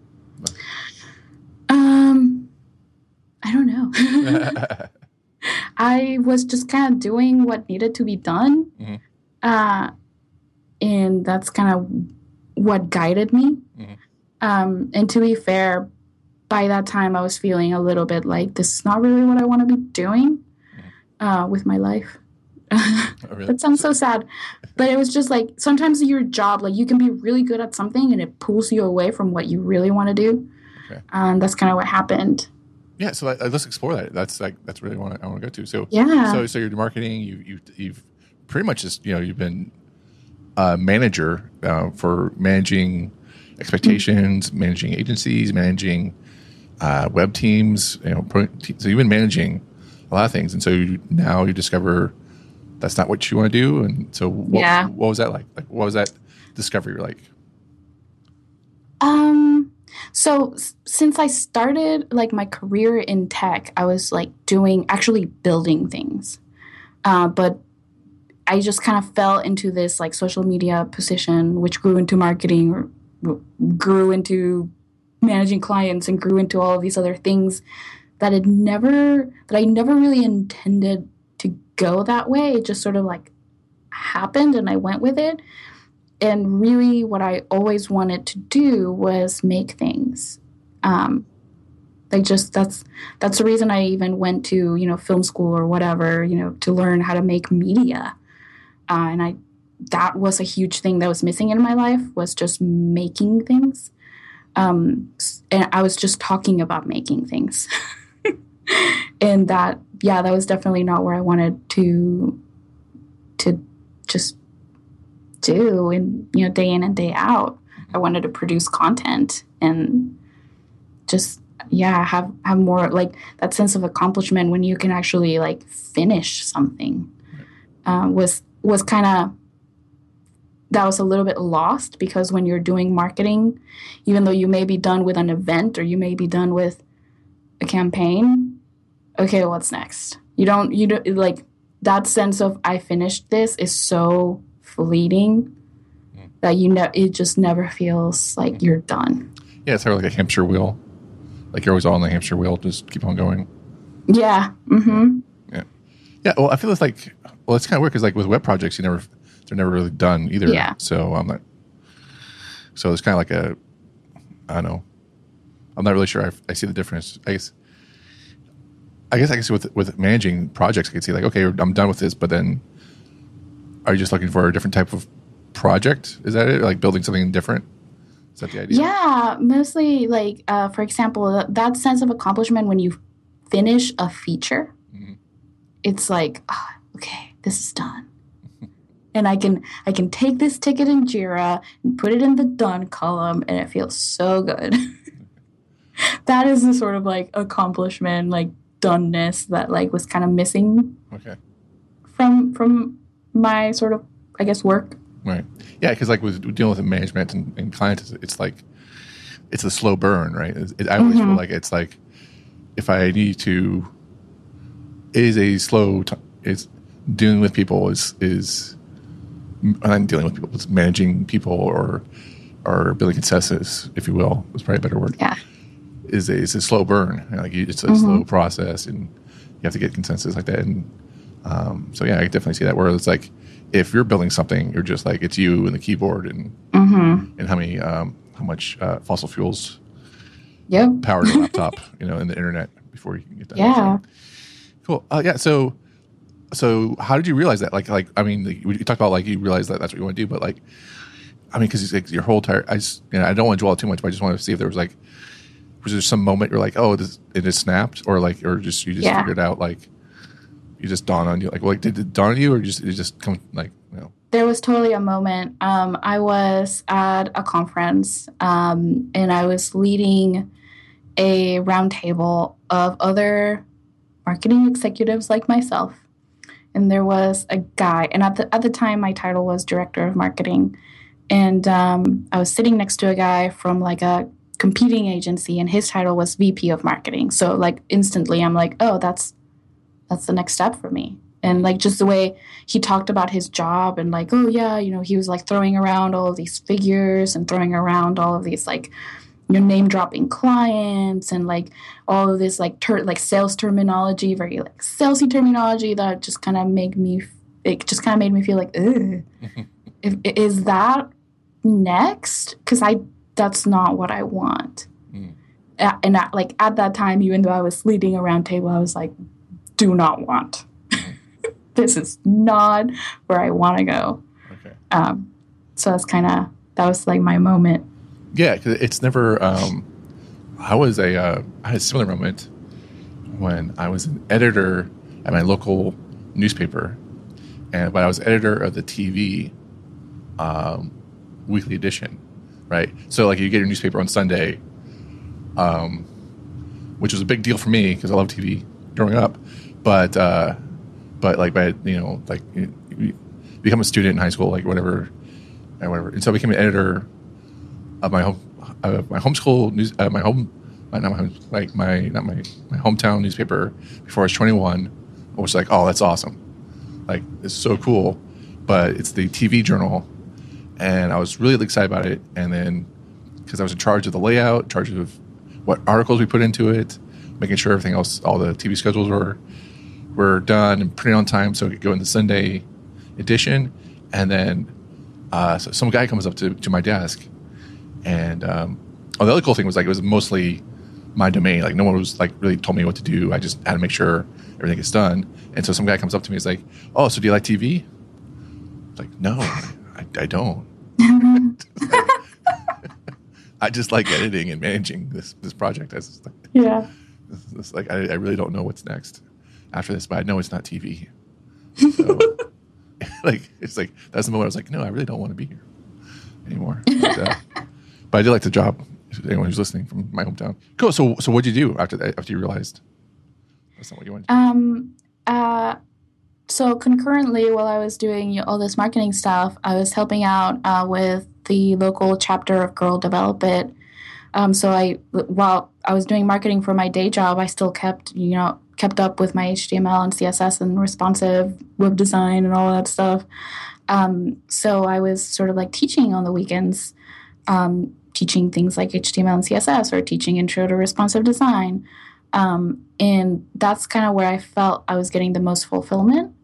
Um, I don't know. I was just kind of doing what needed to be done. Mm-hmm. Uh, and that's kind of what guided me. Mm-hmm. Um, and to be fair, by that time I was feeling a little bit like this is not really what I want to be doing mm-hmm. uh, with my life. Oh, really? That sounds so sad. But it was just like sometimes your job, like you can be really good at something and it pulls you away from what you really want to do. Okay. And that's kind of what happened. Yeah, so uh, let's explore that. That's like that's really what I want to go to. So yeah, so so you're marketing. You you you've pretty much just you know you've been a manager uh, for managing expectations, mm-hmm. managing agencies, managing uh, web teams. You know, pro- so you've been managing a lot of things, and so you, now you discover that's not what you want to do. And so, what, yeah. what was that like? Like, what was that discovery like? Um. So s- since I started like my career in tech, I was like doing actually building things, uh, but I just kind of fell into this like social media position, which grew into marketing, or grew into managing clients, and grew into all of these other things that had never that I never really intended to go that way. It just sort of like happened, and I went with it. And really what I always wanted to do was make things. Um, like just that's that's the reason I even went to, you know, film school or whatever, you know, to learn how to make media. Uh, and I that was a huge thing that was missing in my life, was just making things. Um, and I was just talking about making things. And that, yeah, that was definitely not where I wanted to to just do, and you know, day in and day out. I wanted to produce content and just yeah have have more like that sense of accomplishment when you can actually like finish something. Uh, was was kind of that was a little bit lost, because when you're doing marketing, even though you may be done with an event or you may be done with a campaign, okay, what's next? You don't you don't like that sense of I finished this is so fleeting mm. that you know it just never feels like mm. you're done. Yeah, it's sort of like a hamster wheel. Like you're always on the hamster wheel, just keep on going. Yeah. Mm-hmm. Yeah. Yeah. Well, I feel it's like well, it's kind of weird because like with web projects, you never they're never really done either. Yeah. So I'm not. So it's kind of like a, I don't know. I'm not really sure. I, I see the difference. I guess. I guess I can see with with managing projects, I can see like, okay, I'm done with this, but then are you just looking for a different type of project? Is that it? Like building something different? Is that the idea? Yeah, mostly like, uh, for example, that sense of accomplishment when you finish a feature, mm-hmm. it's like, oh, okay, this is done. And I can I can take this ticket in Jira and put it in the done column, and it feels so good. That is the sort of like accomplishment, like doneness that like was kind of missing. Okay. From from my sort of, I guess, work. Right. Yeah, because like with dealing with management and, and clients, it's like it's a slow burn, right? It, it, I always mm-hmm. feel like it's like if I need to, it is a slow. T- it's dealing with people is is. I'm dealing with people. It's managing people or or building consensus, if you will. Is probably a better word. Yeah. Is a it's a slow burn. Like it's a mm-hmm. slow process, and you have to get consensus like that. And um, so yeah, I definitely see that. Where it's like if you're building something, you're just like it's you and the keyboard and mm-hmm. and how many um, how much uh, fossil fuels yep. power the laptop, you know, and the internet before you can get that. Yeah. So, cool. Uh, yeah. So. So how did you realize that? Like, like I mean, you talked about like you realized that that's what you want to do, but like, I mean, because like your whole entire, I just, you know, I don't want to dwell too much, but I just want to see if there was like, was there some moment you're like, oh, this, it just snapped, or like, or just you just yeah. figured out like, you just dawned on you, like, well, like, did it dawn on you, or just it just come like, you know? There was totally a moment. Um, I was at a conference, um, and I was leading a roundtable of other marketing executives like myself. And there was a guy, and at the at the time, my title was director of marketing, and um, I was sitting next to a guy from like a competing agency, and his title was V P of marketing. So like instantly, I'm like, oh, that's that's the next step for me. And like just the way he talked about his job, and like, oh yeah, you know, he was like throwing around all of these figures and throwing around all of these like, you know, name dropping clients and like all of this like ter- like sales terminology, very like salesy terminology that just kind of made me, it just kind of made me feel like, ugh. if, is that next because I that's not what I want. Mm. Uh, and I, like at that time, even though I was leading a round table, I was like, do not want. This is not where I want to go. Okay. Um, so that's kind of, that was like my moment. Yeah, because it's never, um, I was a, uh, I had a similar moment when I was an editor at my local newspaper. And but I was editor of the T V um, weekly edition, right? So like you get your newspaper on Sunday, um, which was a big deal for me because I love T V growing up. But uh, but like by you know like you, you become a student in high school, like whatever and whatever. And so I became an editor of my home uh, my homeschool news uh, my home not my like my not my my hometown newspaper before I was twenty-one. I was like, oh, that's awesome. Like, it's so cool, but it's the T V journal, and I was really excited about it. And then, because I was in charge of the layout, in charge of what articles we put into it, making sure everything else, all the T V schedules were were done and printed on time so it could go in the Sunday edition. And then, uh, so some guy comes up to, to my desk, and um, oh, the other cool thing was like it was mostly my domain. Like no one was like really told me what to do. I just had to make sure everything gets done. And so some guy comes up to me and is like, oh, so do you like T V? I was like, no, I, I don't. I just like editing and managing this this project. I was like, yeah. It's, it's like, I, I really don't know what's next after this, but I know it's not T V. So, like, it's like, that's the moment I was like, no, I really don't want to be here anymore. But, uh, but I did like the job. Anyone who's listening from my hometown. Cool. So, so what did you do after that? After you realized that's not what you wanted to do? Um. Uh. So concurrently, while I was doing you know, all this marketing stuff, I was helping out uh, with the local chapter of Girl Develop It. Um. So I, while I was doing marketing for my day job, I still kept you know kept up with my H T M L and C S S and responsive web design and all that stuff. Um. So I was sort of like teaching on the weekends. Um. Teaching things like H T M L and C S S or teaching intro to responsive design. Um, and that's kind of where I felt I was getting the most fulfillment.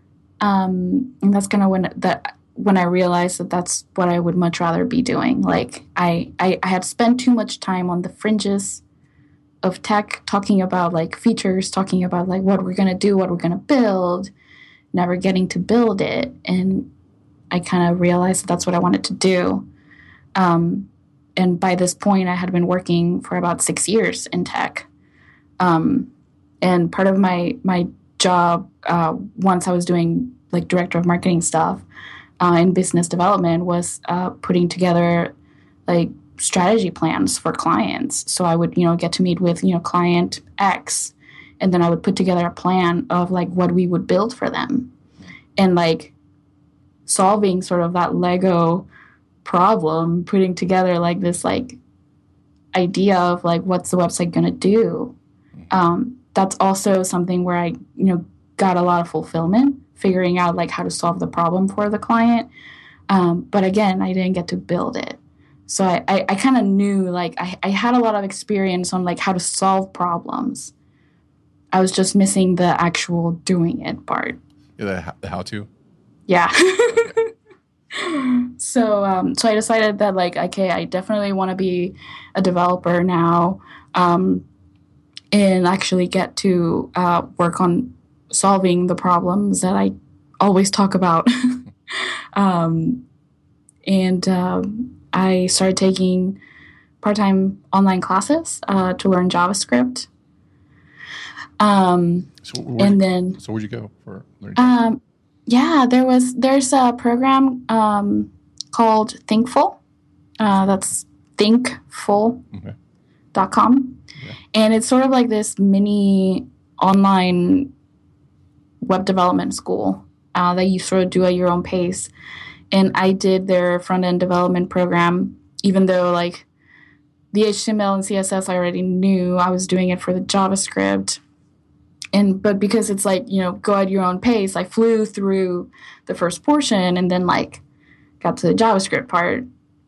Um, and that's kind of when that when I realized that that's what I would much rather be doing. Like I, I, I had spent too much time on the fringes of tech, talking about like features, talking about like what we're going to do, what we're going to build, never getting to build it. And I kind of realized that that's what I wanted to do. Um, And by this point, I had been working for about six years in tech. Um, and part of my my job, uh, once I was doing like director of marketing stuff uh, in business development, was uh, putting together like strategy plans for clients. So I would, you know, get to meet with, you know, client X, and then I would put together a plan of like what we would build for them, and like solving sort of that Lego problem, putting together like this like idea of like what's the website going to do. Um, that's also something where I, you know, got a lot of fulfillment, figuring out like how to solve the problem for the client. Um, but again, I didn't get to build it. So I, I, I kind of knew like I, I had a lot of experience on like how to solve problems. I was just missing the actual doing it part. Yeah, the, the how to? Yeah. Okay. So, um, so I decided that like, okay, I definitely want to be a developer now, um, and actually get to uh, work on solving the problems that I always talk about. um, and um, I started taking part-time online classes uh, to learn JavaScript. Um, so and you, then, so where'd you go for learning? Um, Yeah, there was there's a program um, called Thinkful. Uh, that's thinkful dot com. Okay. And it's sort of like this mini online web development school uh, that you sort of do at your own pace. And I did their front-end development program, even though like the H T M L and C S S I already knew. I was doing it for the JavaScript. And but because it's like, you know, go at your own pace, I flew through the first portion and then like got to the JavaScript part.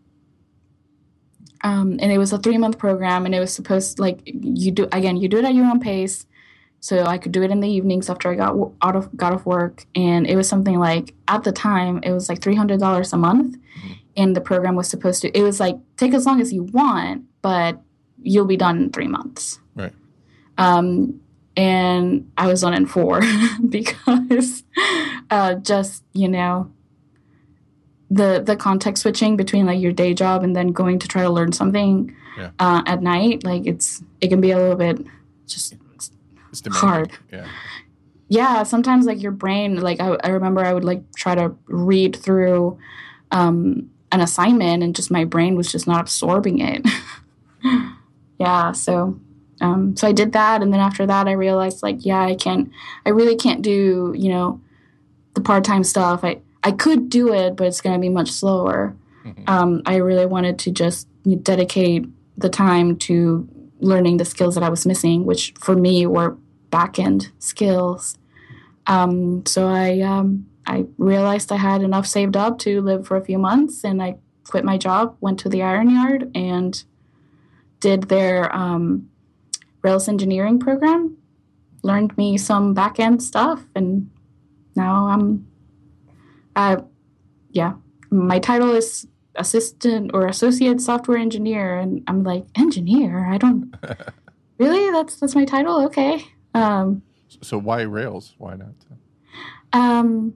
Um, and it was a three month program, and it was supposed to, like you do again, you do it at your own pace. So I could do it in the evenings after I got out of got off work, and it was something like at the time it was like three hundred dollars a month, mm-hmm. and the program was supposed to, it was like, take as long as you want, but you'll be done in three months. Right. Um, and I was done in four because uh, just, you know, the the context switching between like your day job and then going to try to learn something yeah. uh, at night, like it's it can be a little bit just it's hard. Yeah. Yeah, sometimes like your brain, like I, I remember I would like try to read through um, an assignment and just my brain was just not absorbing it. yeah, so um, so I did that, and then after that I realized like yeah I can't, I really can't do you know the part time stuff. I I could do it, but it's going to be much slower. Mm-hmm. Um, I really wanted to just dedicate the time to learning the skills that I was missing, which for me were back-end skills. Um, so I um, I realized I had enough saved up to live for a few months, and I quit my job, went to the Iron Yard, and did their um, Rails engineering program, learned me some back-end stuff, and now I'm Uh, yeah, my title is assistant or associate software engineer, and I'm like, engineer? I don't really. That's that's my title. Okay. Um, so why Rails? Why not? Um,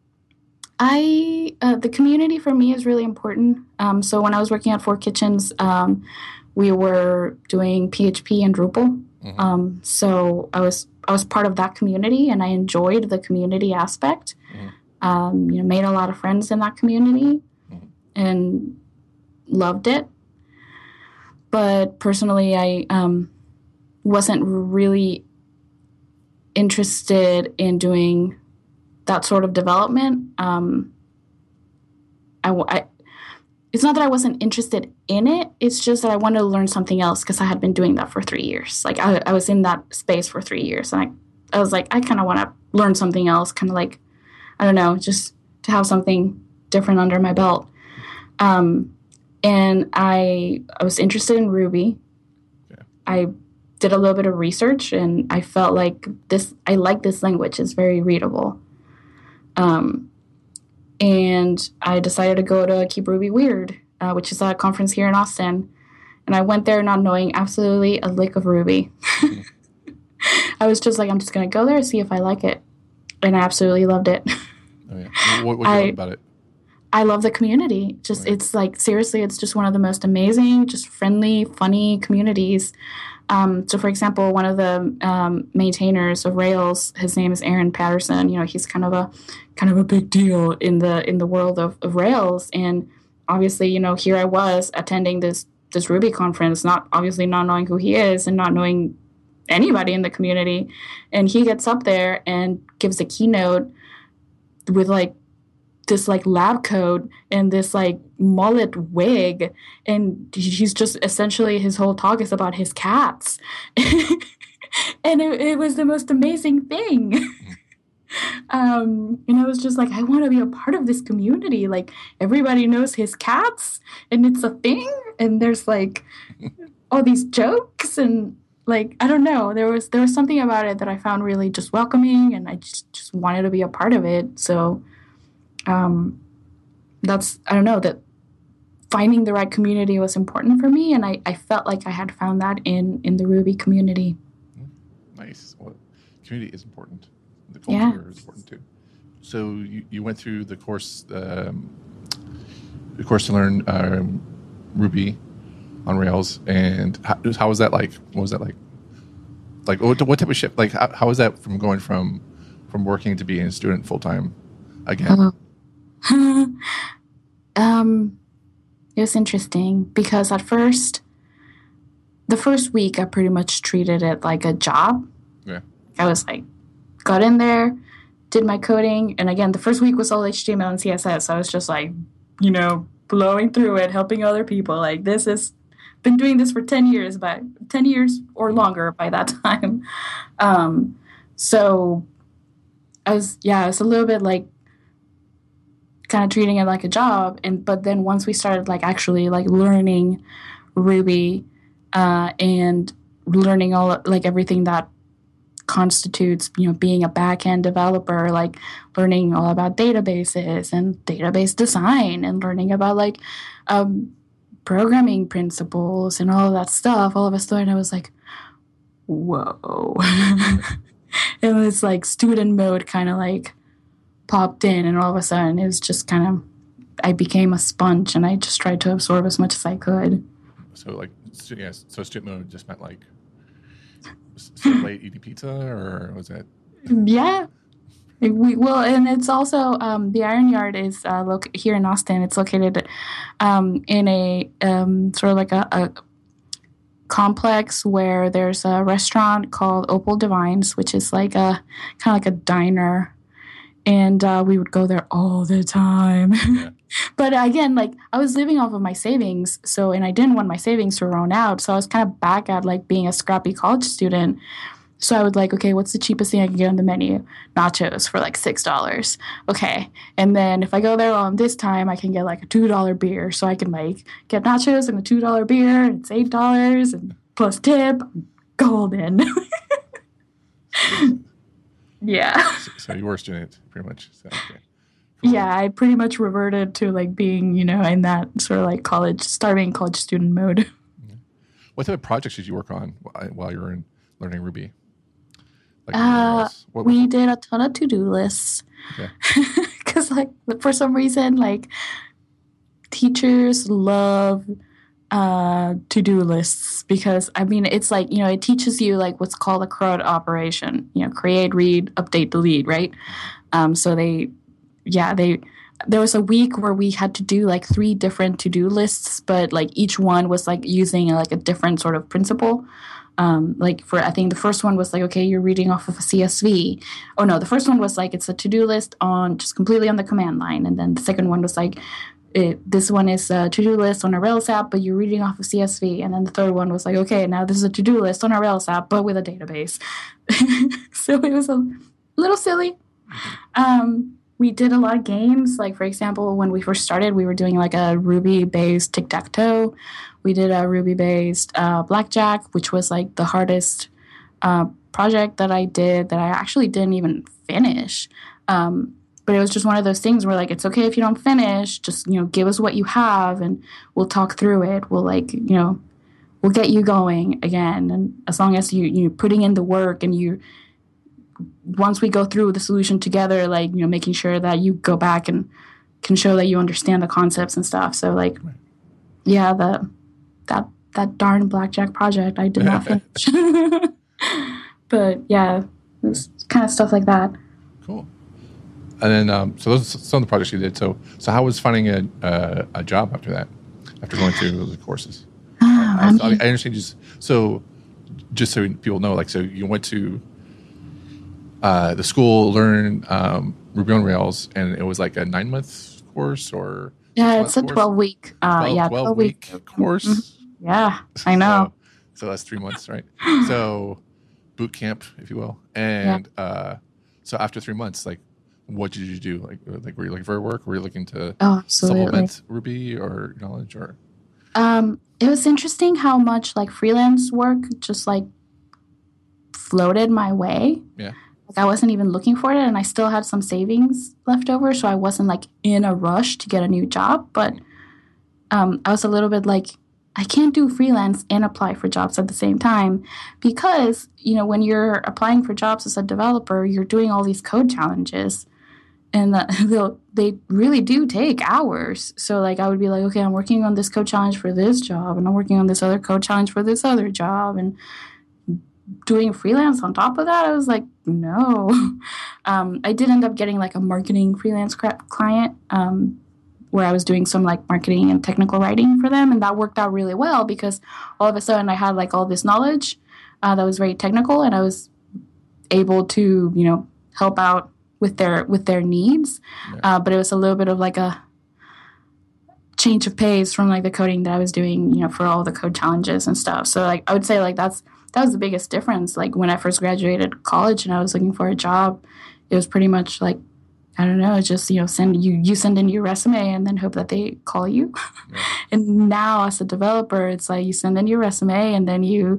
I uh, the community for me is really important. Um, so when I was working at Four Kitchens, um, we were doing P H P and Drupal. Mm-hmm. Um, so I was I was part of that community, and I enjoyed the community aspect. Mm-hmm. Um, you know, made a lot of friends in that community mm-hmm. and loved it. But personally, I um, wasn't really interested in doing that sort of development. Um, I, I, it's not that I wasn't interested in it. It's just that I wanted to learn something else because I had been doing that for three years. Like I, I was in that space for three years. And I, I was like, I kind of want to learn something else, kind of like, I don't know, just to have something different under my belt. Um, and I I was interested in Ruby. Yeah. I did a little bit of research, and I felt like this, I like this language. It's very readable. Um, and I decided to go to Keep Ruby Weird, uh, which is a conference here in Austin. And I went there not knowing absolutely a lick of Ruby. Mm-hmm. I was just like, I'm just going to go there and see if I like it. And I absolutely loved it. Oh, yeah. What, what do you I, love about it? I love the community. Just right. It's like, seriously, it's just one of the most amazing, just friendly, funny communities. Um, so, for example, one of the um, maintainers of Rails, his name is Aaron Patterson. You know, he's kind of a kind of a big deal in the in the world of, of Rails. And obviously, you know, here I was attending this this Ruby conference, not obviously not knowing who he is and not knowing anybody in the community. And he gets up there and gives a keynote with like this like lab coat and this like mullet wig, and he's just essentially his whole talk is about his cats. And it, it was the most amazing thing. um and I was just like, I want to be a part of this community. Like everybody knows his cats and it's a thing, and there's like all these jokes, and like I don't know, there was there was something about it that I found really just welcoming, and I just just wanted to be a part of it. So Um, that's, I don't know, that finding the right community was important for me. And I, I felt like I had found that in, in the Ruby community. Nice. Well, community is important. The culture yeah. is important too. So you, you went through the course, um, the course to learn um, Ruby on Rails. And how, how was that like? What was that like? Like what, what type of shift? Like how, how was that from going from, from working to being a student full-time again? Uh-huh. um, it was interesting because at first, the first week I pretty much treated it like a job. Yeah. I was like, got in there, did my coding. And again, the first week was all H T M L and C S S. So I was just like, you know, blowing through it, helping other people. Like this is, been doing this for ten years, but ten years or longer by that time. Um, so I was, yeah, I was a little bit like, kind of treating it like a job. And but then once we started like actually like learning Ruby uh, and learning all like everything that constitutes, you know, being a back-end developer, like learning all about databases and database design and learning about like um, programming principles and all of that stuff. All of a sudden I was like, whoa. And this like student mode kind of like popped in, and all of a sudden it was just kind of, I became a sponge and I just tried to absorb as much as I could. So like, yeah, so student mode just meant like so late eating pizza, or was that? Yeah. We, well, and it's also, um, the Iron Yard is uh, loc- here in Austin. It's located um, in a um, sort of like a, a complex where there's a restaurant called Opal Divines, which is like a kind of like a diner. And uh, we would go there all the time. Yeah. But again, like I was living off of my savings. So, and I didn't want my savings to run out. So I was kind of back at like being a scrappy college student. So I would like, okay, what's the cheapest thing I can get on the menu? Nachos for like six dollars. Okay. And then if I go there on this time, I can get like a two dollar beer. So I can like get nachos and a two dollar beer. And it's eight dollars and plus tip. Golden. Yeah. So, so you were a student, pretty much. So, okay. Cool. Yeah, I pretty much reverted to like being, you know, in that sort of like college, starving college student mode. Yeah. What type of projects did you work on while you were in learning Ruby? Like uh, what, we what? did a ton of to-do lists. Because okay. like for some reason, like teachers love uh, to-do lists because, I mean, it's like, you know, it teaches you like what's called a CRUD operation, you know, create, read, update, delete, right? Um, so they, yeah, they, there was a week where we had to do like three different to-do lists, but like each one was like using like a different sort of principle. Um, like for, I think the first one was like, okay, you're reading off of a C S V. Oh no, the first one was like, it's a to-do list on just completely on the command line. And then the second one was like, It, this one is a to-do list on a Rails app, but you're reading off of C S V. And then the third one was like, okay, now this is a to-do list on a Rails app, but with a database. So it was a little silly. Um, we did a lot of games. Like, for example, when we first started, we were doing like a Ruby-based tic-tac-toe. We did a Ruby-based uh, blackjack, which was like the hardest uh, project that I did that I actually didn't even finish. Um, But it was just one of those things where, like, it's okay if you don't finish. Just, you know, give us what you have and we'll talk through it. We'll, like, you know, we'll get you going again. And as long as you, you're putting in the work and you, once we go through the solution together, like, you know, making sure that you go back and can show that you understand the concepts and stuff. So, like, yeah, the that that darn blackjack project I did not finish. But, yeah, it was kind of stuff like that. Cool. And then, um, so those are some of the projects you did. So, so how was finding a uh, a job after that? After going through the courses, uh, I, I, mean, I understand. Just so, just so people know, like, so you went to uh, the school, learn um, Ruby on Rails, and it was like a nine month course, or yeah, it's a twelve week, uh, twelve, yeah, twelve week course. Mm-hmm. Yeah, I know. So, so that's three months, right? So, boot camp, if you will, and yeah. uh, so after three months, like. What did you do? Like, like were you looking for work? Were you looking to oh, supplement Ruby or knowledge? Or um, it was interesting how much like freelance work just like floated my way. Yeah, like I wasn't even looking for it, and I still had some savings left over, so I wasn't like in a rush to get a new job. But um, I was a little bit like, I can't do freelance and apply for jobs at the same time because you know when you're applying for jobs as a developer, you're doing all these code challenges. And the, they really do take hours. So, like, I would be like, okay, I'm working on this code challenge for this job, and I'm working on this other code challenge for this other job, and doing freelance on top of that. I was like, no. Um, I did end up getting, like, a marketing freelance client um, where I was doing some, like, marketing and technical writing for them, and that worked out really well because all of a sudden I had, like, all this knowledge uh, that was very technical, and I was able to, you know, help out with their with their needs, yeah. uh, but it was a little bit of like a change of pace from like the coding that I was doing, you know, for all the code challenges and stuff. So like I would say like that's that was the biggest difference. Like when I first graduated college and I was looking for a job, it was pretty much like I don't know, just you know send you you send in your resume and then hope that they call you. Yeah. And now as a developer, it's like you send in your resume and then you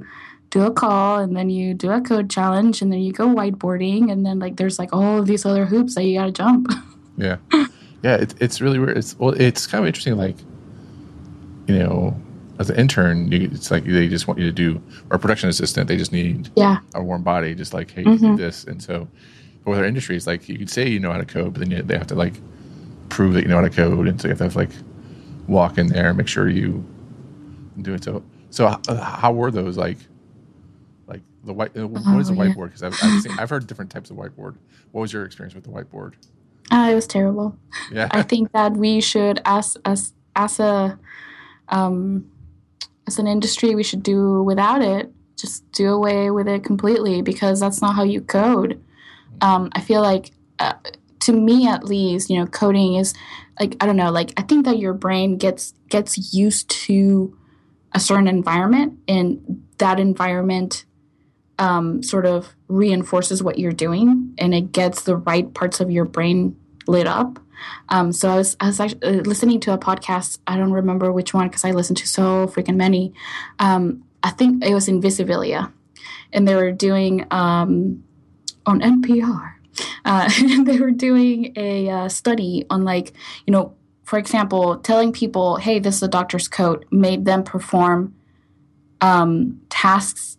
do a call, and then you do a code challenge, and then you go whiteboarding, and then like there's like all of these other hoops that you got to jump. Yeah, yeah, it, it's really weird. It's well, it's kind of interesting. Like, you know, as an intern, you, it's like they just want you to do, or a production assistant, they just need yeah. a warm body, just like, hey, Mm-hmm. you do this. And so, for their industries, like you could say you know how to code, but then you, they have to like prove that you know how to code, and so you have to, have to like walk in there and make sure you do it. So, so how, how were those like? Like the white, uh, what Oh, is a yeah. whiteboard? Because I've I've, seen, I've heard different types of whiteboard. What was your experience with the whiteboard? Uh, it was terrible. Yeah, I think that we should, as as as a um, as an industry, we should do without it. Just do away with it completely, because that's not how you code. Um, I feel like, uh, to me at least, you know, coding is like, I don't know, like I think that your brain gets gets used to a certain environment, and that environment um, sort of reinforces what you're doing, and it gets the right parts of your brain lit up. Um, so I was, I was actually uh, listening to a podcast. I don't remember which one because I listened to so freaking many. Um, I think it was Invisibilia, and they were doing um, on N P R. Uh, they were doing a uh, study on, like, you know, for example, telling people, "Hey, this is a doctor's coat," made them perform um, tasks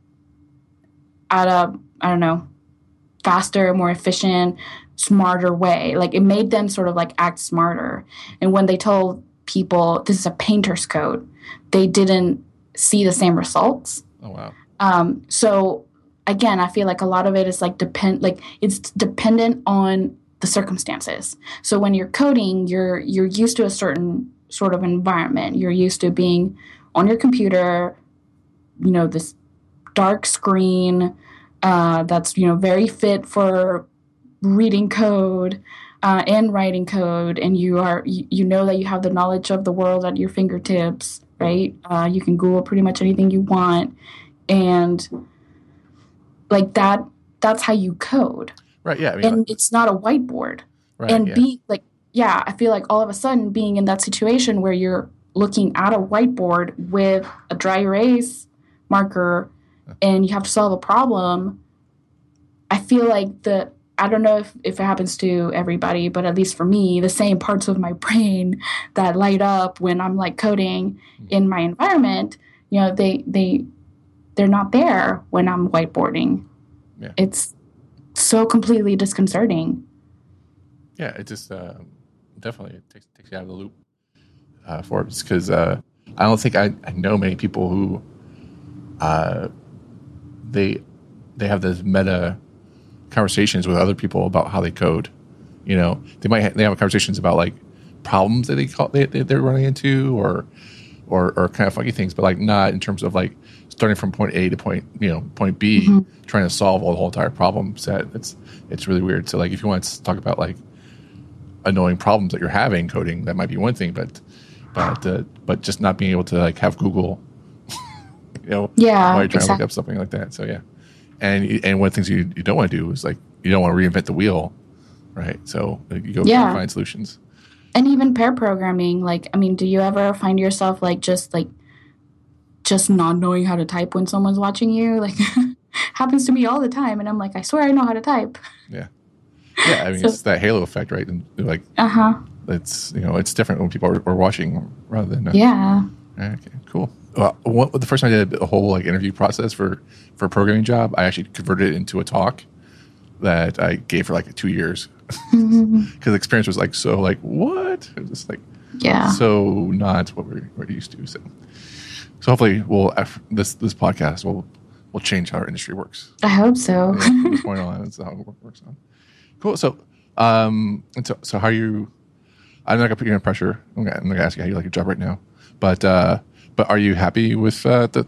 at a, I don't know, faster, more efficient, smarter way. Like it made them sort of like act smarter. And when they told people this is a painter's coat, they didn't see the same results. Oh wow. Um, so again, I feel like a lot of it is like depend, like it's dependent on the circumstances. So when you're coding, you're you're used to a certain sort of environment. You're used to being on your computer, you know, this dark screen uh, that's, you know, very fit for reading code uh, and writing code, and you are you, you know that you have the knowledge of the world at your fingertips, right? Uh, you can Google pretty much anything you want, and like that. That's how you code. Right. Yeah. I mean, And like, it's not a whiteboard. right. And Yeah. being like, yeah, I feel like all of a sudden being in that situation where you're looking at a whiteboard with a dry erase marker and you have to solve a problem, I feel like the, I don't know if, if it happens to everybody, but at least for me, the same parts of my brain that light up when I'm like coding in my environment, you know, they, they, they're not there when I'm whiteboarding. Yeah. It's so completely disconcerting. Yeah. It just uh, definitely it takes takes you out of the loop uh, for it, because uh, I don't think I, I know many people who uh, they they have this meta conversations with other people about how they code. You know, they might ha- they have conversations about like problems that they call they, they they're running into, or or or kind of funky things, but like not in terms of like starting from point A to point you know point B, mm-hmm. trying to solve all the whole entire problem set. It's it's really weird. So like if you want to talk about like annoying problems that you're having coding, that might be one thing, but but uh, but just not being able to like have Google, you know, yeah, while you're trying exactly. to look up something like that. So yeah, and and one of the things you, you don't want to do is like you don't want to reinvent the wheel, right? So like, you go yeah. try to find solutions. And even pair programming, like I mean, do you ever find yourself like just like just not knowing how to type when someone's watching you? Like happens to me all the time, and I'm like, I swear I know how to type. Yeah. Yeah, I mean, so, it's that halo effect, right? And like, uh huh. It's you know, it's different when people are, are watching rather than uh, yeah. Okay, cool. Well, what, the first time I did a whole like interview process for for a programming job, I actually converted it into a talk that I gave for like two years because mm-hmm. the experience was like so like what? It was just like yeah, so not what we're, we're used to. So, so hopefully, we'll this this podcast will will change how our industry works. I hope so. Yeah, from this point on, that's how it works on. Cool. So, um, and so, so how are you? I'm not gonna put you under pressure. I'm gonna, I'm gonna ask you how you like your job right now, but uh, but are you happy with uh, the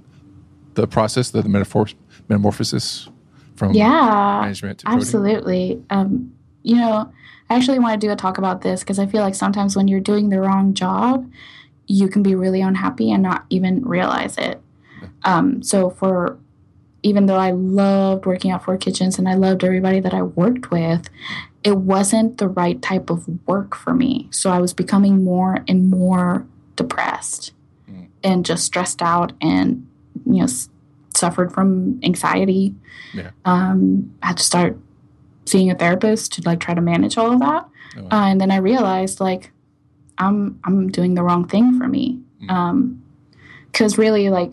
the process, the, the metamorph- metamorphosis from yeah, management to coding? Absolutely. Um, you know, I actually want to do a talk about this because I feel like sometimes when you're doing the wrong job, you can be really unhappy and not even realize it. Yeah. Um, so for even though I loved working at Four Kitchens and I loved everybody that I worked with, it wasn't the right type of work for me. So I was becoming more and more depressed mm. and just stressed out and, you know, s- suffered from anxiety. Yeah. Um, I had to start seeing a therapist to like try to manage all of that. Oh, wow. uh, and then I realized like I'm I'm doing the wrong thing for me. Mm. Um, because really like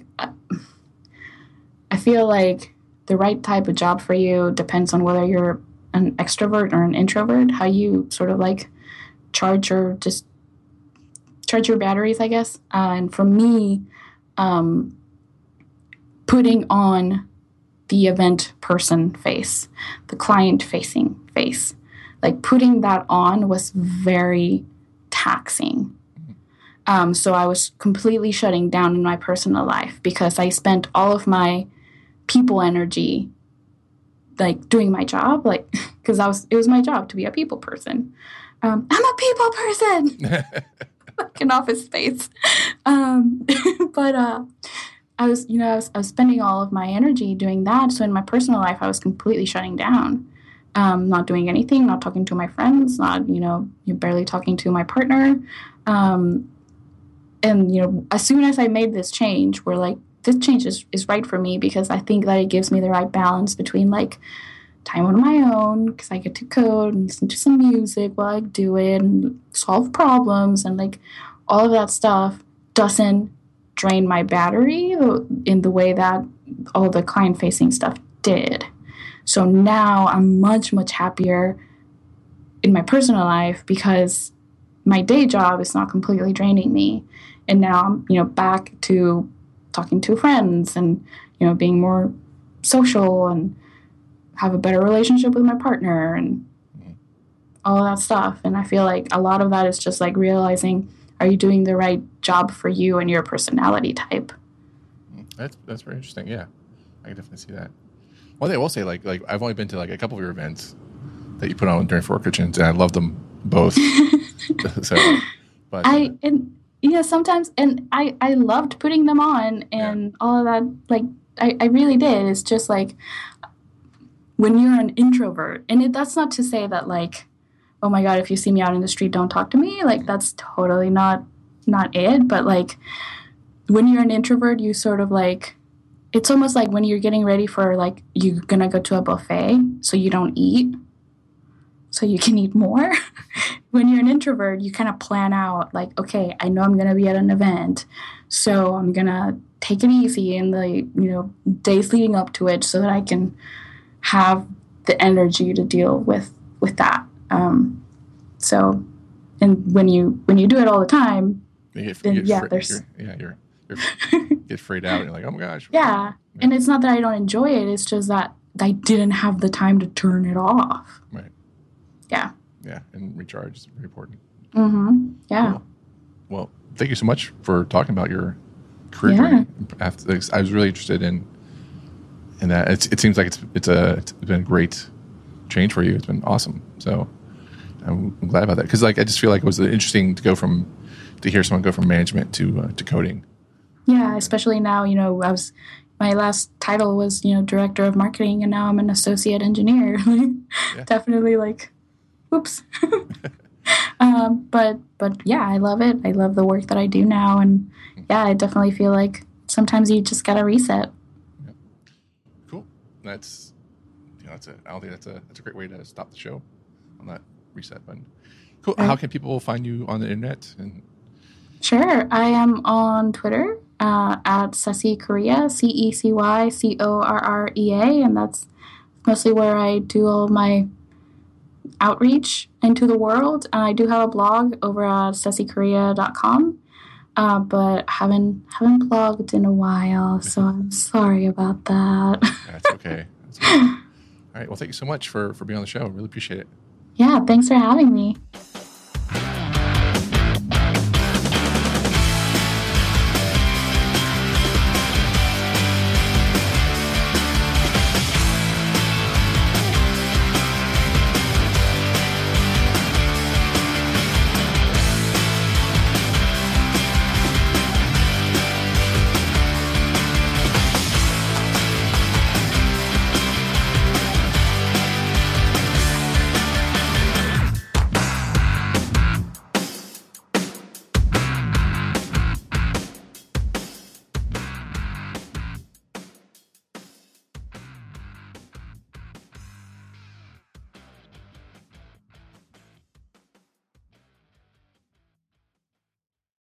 I feel like the right type of job for you depends on whether you're an extrovert or an introvert. How you sort of like charge your just charge your batteries, I guess. Uh, and for me, um, putting on the event person face, the client facing face, like putting that on was very taxing. Um, so I was completely shutting down in my personal life because I spent all of my people energy like doing my job, like because I was it was my job to be a people person. Um, I'm a people person. Like an office space. Um, but uh, I was, you know, I was, I was spending all of my energy doing that. So in my personal life, I was completely shutting down, um, not doing anything, not talking to my friends, not, you know, barely talking to my partner. Um, and, you know, as soon as I made this change, we're like, this change is, is right for me because I think that it gives me the right balance between like time on my own because I get to code and listen to some music while I do it and solve problems and like all of that stuff doesn't drain my battery in the way that all the client-facing stuff did. So now I'm much, much happier in my personal life because my day job is not completely draining me. And now I'm, you know, back to talking to friends and, you know, being more social and have a better relationship with my partner and all of that stuff. And I feel like a lot of that is just like realizing, are you doing the right job for you and your personality type? That's that's very interesting. Yeah, I can definitely see that. One thing I will say, like like I've only been to like a couple of your events that you put on during Four Kitchens, and I love them both. so, but I uh, and yeah, sometimes and I I loved putting them on and yeah. all of that. Like I I really did. It's just like when you're an introvert, and it, that's not to say that like, oh my God, if you see me out in the street, don't talk to me. Like that's totally not not it. But like when you're an introvert, you sort of like, it's almost like when you're getting ready for like, you're going to go to a buffet so you don't eat, so you can eat more. When you're an introvert, you kind of plan out like, okay, I know I'm going to be at an event, so I'm going to take it easy in the, you know, days leading up to it so that I can have the energy to deal with, with that. Um, so, and when you, when you do it all the time, you get, then you get yeah, fr- there's, you're, yeah, you're, you're get freaked out. And you're like, oh my gosh. yeah. yeah. And it's not that I don't enjoy it. It's just that I didn't have the time to turn it off. Right. Yeah. Yeah. And recharge is very important. Mm-hmm. Yeah. Cool. Well, thank you so much for talking about your career yeah. journey. I was really interested in, in that. It's, it seems like it's, it's a, it's been a great change for you. It's been awesome. So I'm, I'm glad about that. Because like I just feel like it was interesting to go from to hear someone go from management to uh, to coding. Yeah, especially now. You know, I was my last title was you know director of marketing, and now I'm an associate engineer. yeah. Definitely like, oops. um, but but yeah, I love it. I love the work that I do now, and yeah, I definitely feel like sometimes you just gotta reset. Yeah. Cool. That's. You know, that's a, I don't think that's a that's a great way to stop the show on that reset button. Cool. Right. How can people find you on the internet? And sure, I am on Twitter uh, at Ceci Correa, C E C Y C O R R E A, and that's mostly where I do all my outreach into the world. And I do have a blog over at ceci correa dot com, uh, but haven't haven't blogged in a while, so I'm sorry about that. That's okay. That's okay. All right. Well, thank you so much for, for being on the show. Really appreciate it. Yeah. Thanks for having me.